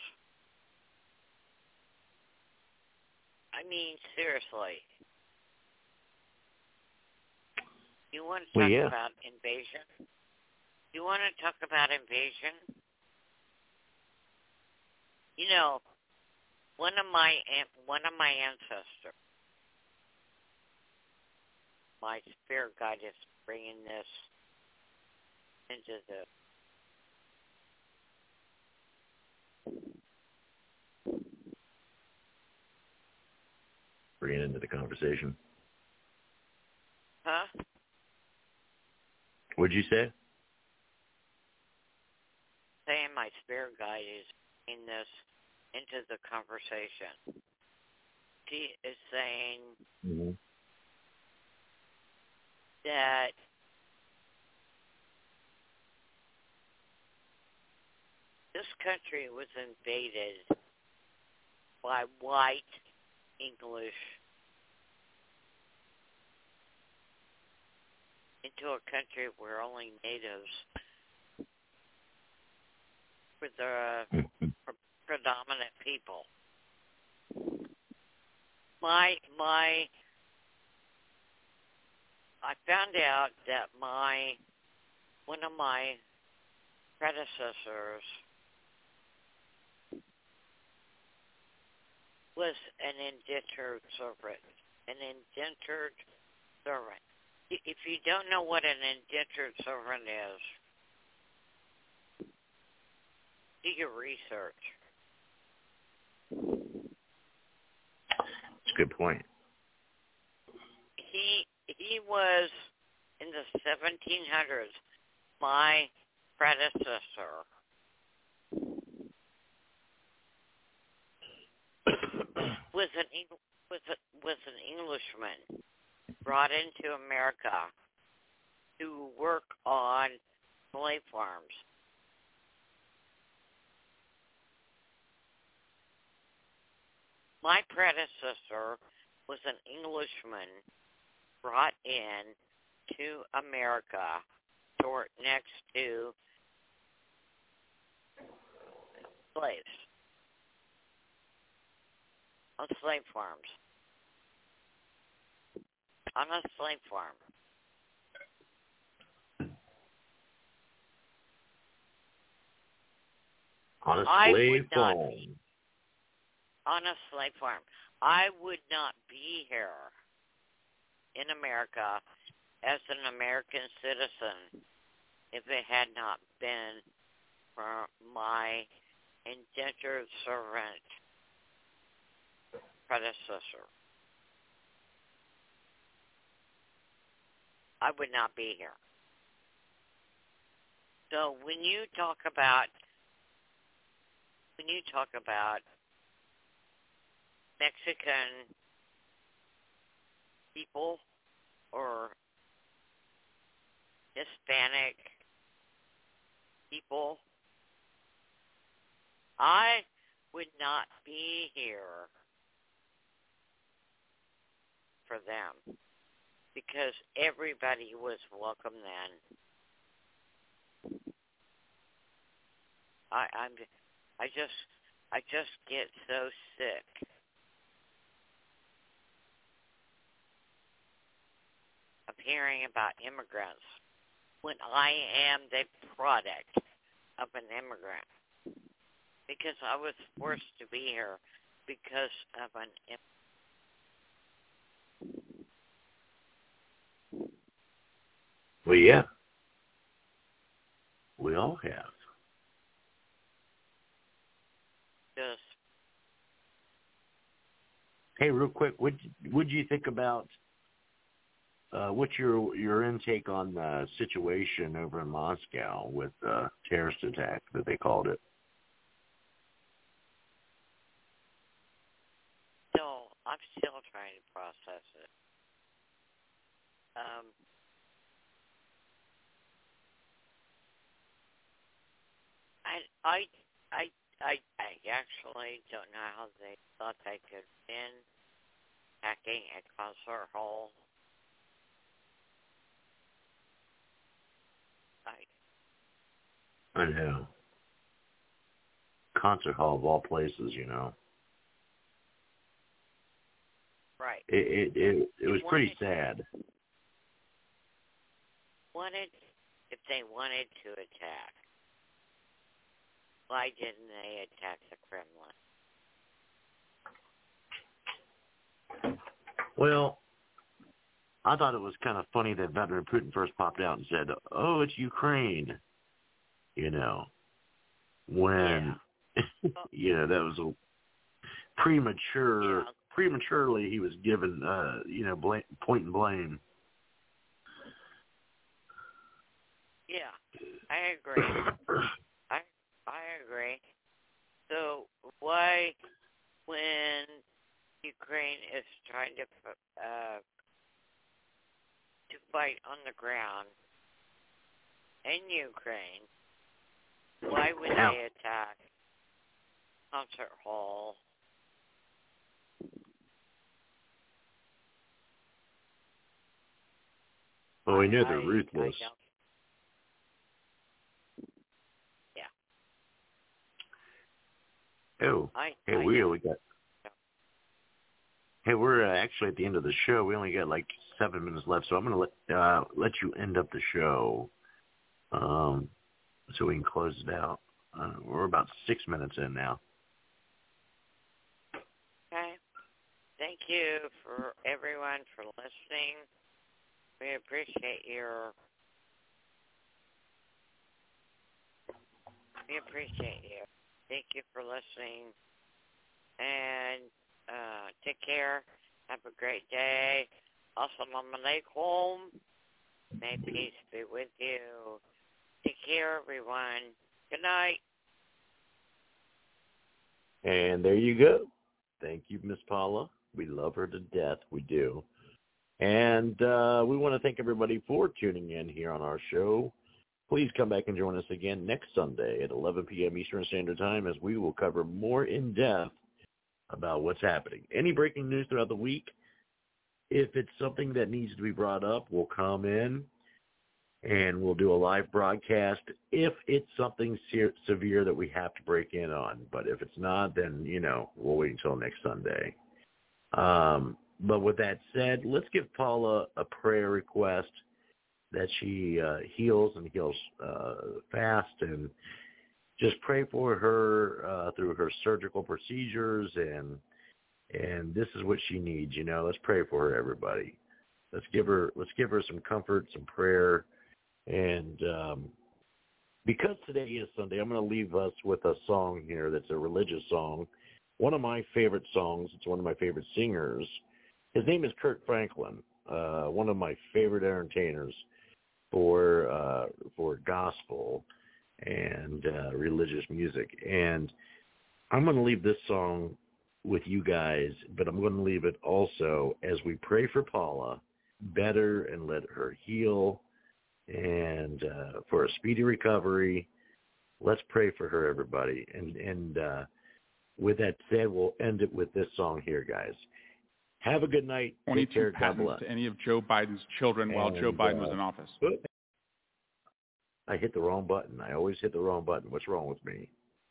I mean, seriously. You want to talk about invasion? You want to talk about invasion? One of my ancestors, my spirit guide is bringing this into the conversation. Huh? What'd you say? Saying my spirit guide is bringing this into the conversation. She is saying that this country was invaded by white English into a country where only natives were the predominant people. I found out that one of my predecessors was an indentured servant. An indentured servant. If you don't know what an indentured servant is, do your research. That's a good point. He was in the 1700s. My predecessor was an Englishman brought into America to work on slave farms. My predecessor was an Englishman brought in to America to work next to slaves on slave farms. On a slave farm. On a slave farm. On a slave farm. I would not be here in America as an American citizen if it had not been for my indentured servant predecessor. I would not be here. So when you talk about Mexican people or Hispanic people, I would not be here for them because everybody was welcome then. I just get so sick of hearing about immigrants when I am the product of an immigrant because I was forced to be here because of an immigrant. Well, yeah. We all have. Yes. Hey, real quick, what'd you think about what's your intake on the situation over in Moscow with the terrorist attack that they called it? No, I'm still trying to process it. I actually don't know how they thought they could win hacking a concert hall. I know. Concert hall of all places, you know. Right. It was pretty sad. If they wanted to attack, why didn't they attack the Kremlin? Well, I thought it was kind of funny that Vladimir Putin first popped out and said, "Oh, it's Ukraine," you know, when, you know, that was a prematurely he was given, you know, point and blame. Yeah, I agree. I agree. So why, when Ukraine is trying to fight on the ground in Ukraine, why would they attack concert hall Oh, we know they're ruthless. Oh, hey, we got. Hey, we're actually at the end of the show. We only got like 7 minutes left, so I'm gonna let you end up the show, so we can close it out. We're about 6 minutes in now. Okay. Thank you for everyone for listening. We appreciate you. Thank you for listening. And take care. Have a great day. Assalamu alaikum. May peace be with you. Take care, everyone. Good night. And there you go. Thank you, Miss Paula. We love her to death. We do. And we want to thank everybody for tuning in here on our show. Please come back and join us again next Sunday at 11 p.m. Eastern Standard Time as we will cover more in depth about what's happening. Any breaking news throughout the week, if it's something that needs to be brought up, we'll come in and we'll do a live broadcast if it's something severe that we have to break in on. But if it's not, then, we'll wait until next Sunday. But with that said, let's give Paula a prayer request that she heals fast, and just pray for her through her surgical procedures, and this is what she needs. Let's pray for her, everybody. Let's give her some comfort, some prayer, and because today is Sunday, I'm going to leave us with a song here that's a religious song. One of my favorite songs. It's one of my favorite singers. His name is Kirk Franklin. One of my favorite entertainers for gospel and religious music. And I'm going to leave this song with you guys, but I'm going to leave it also as we pray for Paula better and let her heal and for a speedy recovery. Let's pray for her, everybody. And with that said, we'll end it with this song here, guys. Have a good night. 22 patents to any of Joe Biden's children while Joe Biden was in office. I hit the wrong button. I always hit the wrong button. What's wrong with me?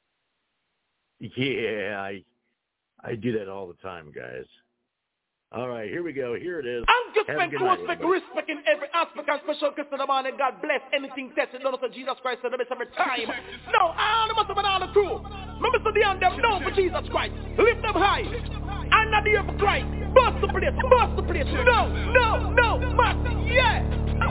Yeah, I do that all the time, guys. All right, here we go. Here it is. I'm just meant to respect in every aspect and special Christian man, and God bless anything tested on to Jesus Christ and the best every time. No, I must have been on the crew. Remember to the end them known for Jesus Christ. Lift them high. I'm not here for Christ. Bust the place. No, mercy, yeah.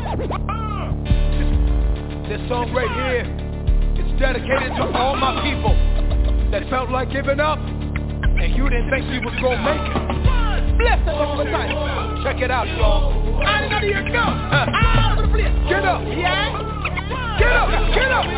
This song right here is dedicated to all my people that felt like giving up, and you didn't think you was gonna make it. Bless them all the time. Check it out, y'all. I'm not here, go. Out of the place. Get up. Yeah. Get up.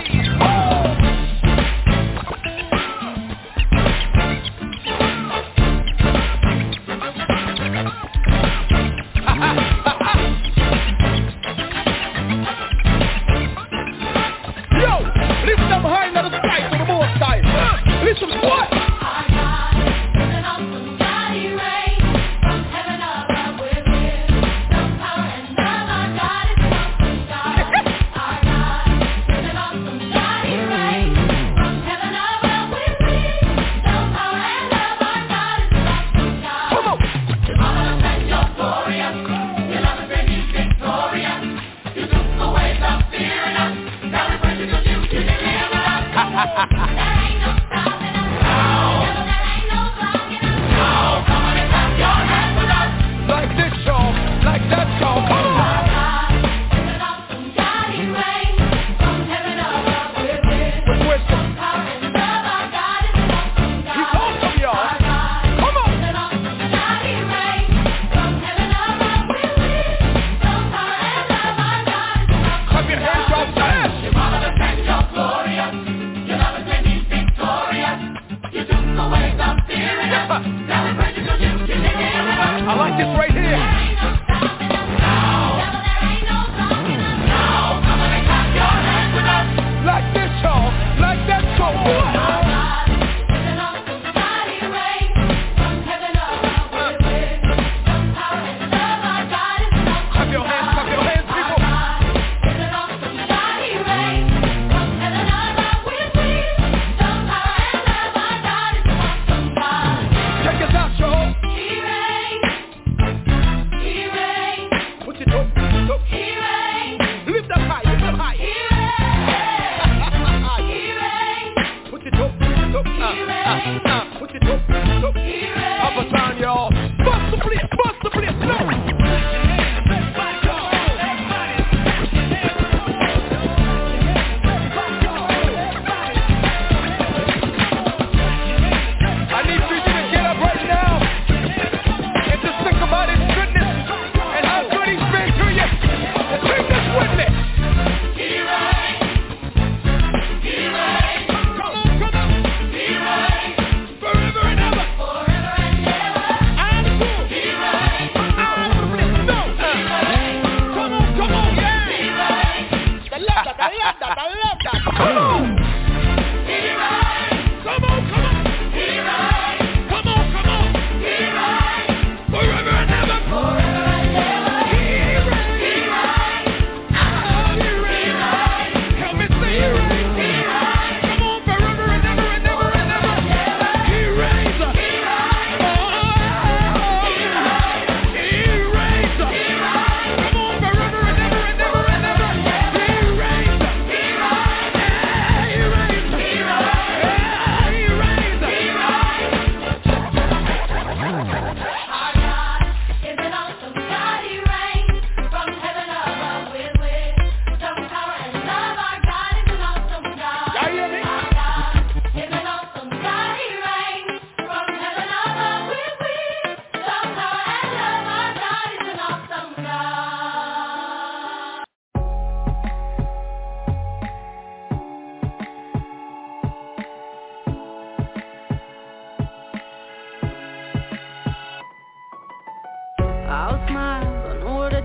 Your love is made me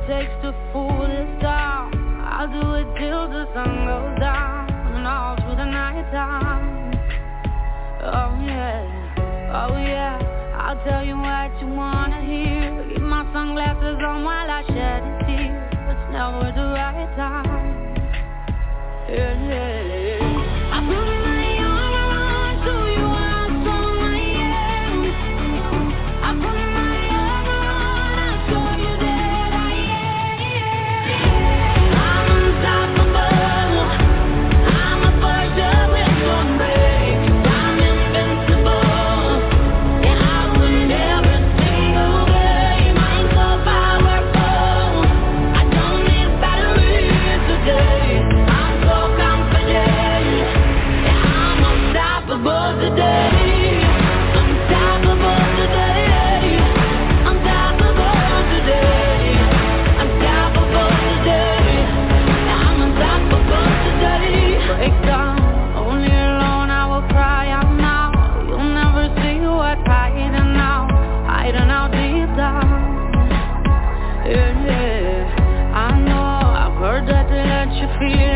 takes to fool this town. I'll do it till the sun goes down and all through the night time. Oh yeah, I'll tell you what you wanna hear. Keep my sunglasses on while I shed a tear. It's never the right time. Yeah. I put my arm so you are strong I am. I put my arm around, show you that I am. I'm unstoppable. I'm a fighter with no break. I'm invincible. And I win every single game. I'm so powerful. I don't need batteries today. I'm so confident. And I'm unstoppable today. Unstoppable today. Unstoppable today. Unstoppable today. I'm unstoppable today. Break down, only alone I will cry out now. You'll never see what's hiding out deep down. Yeah, I know I've heard that they let you feel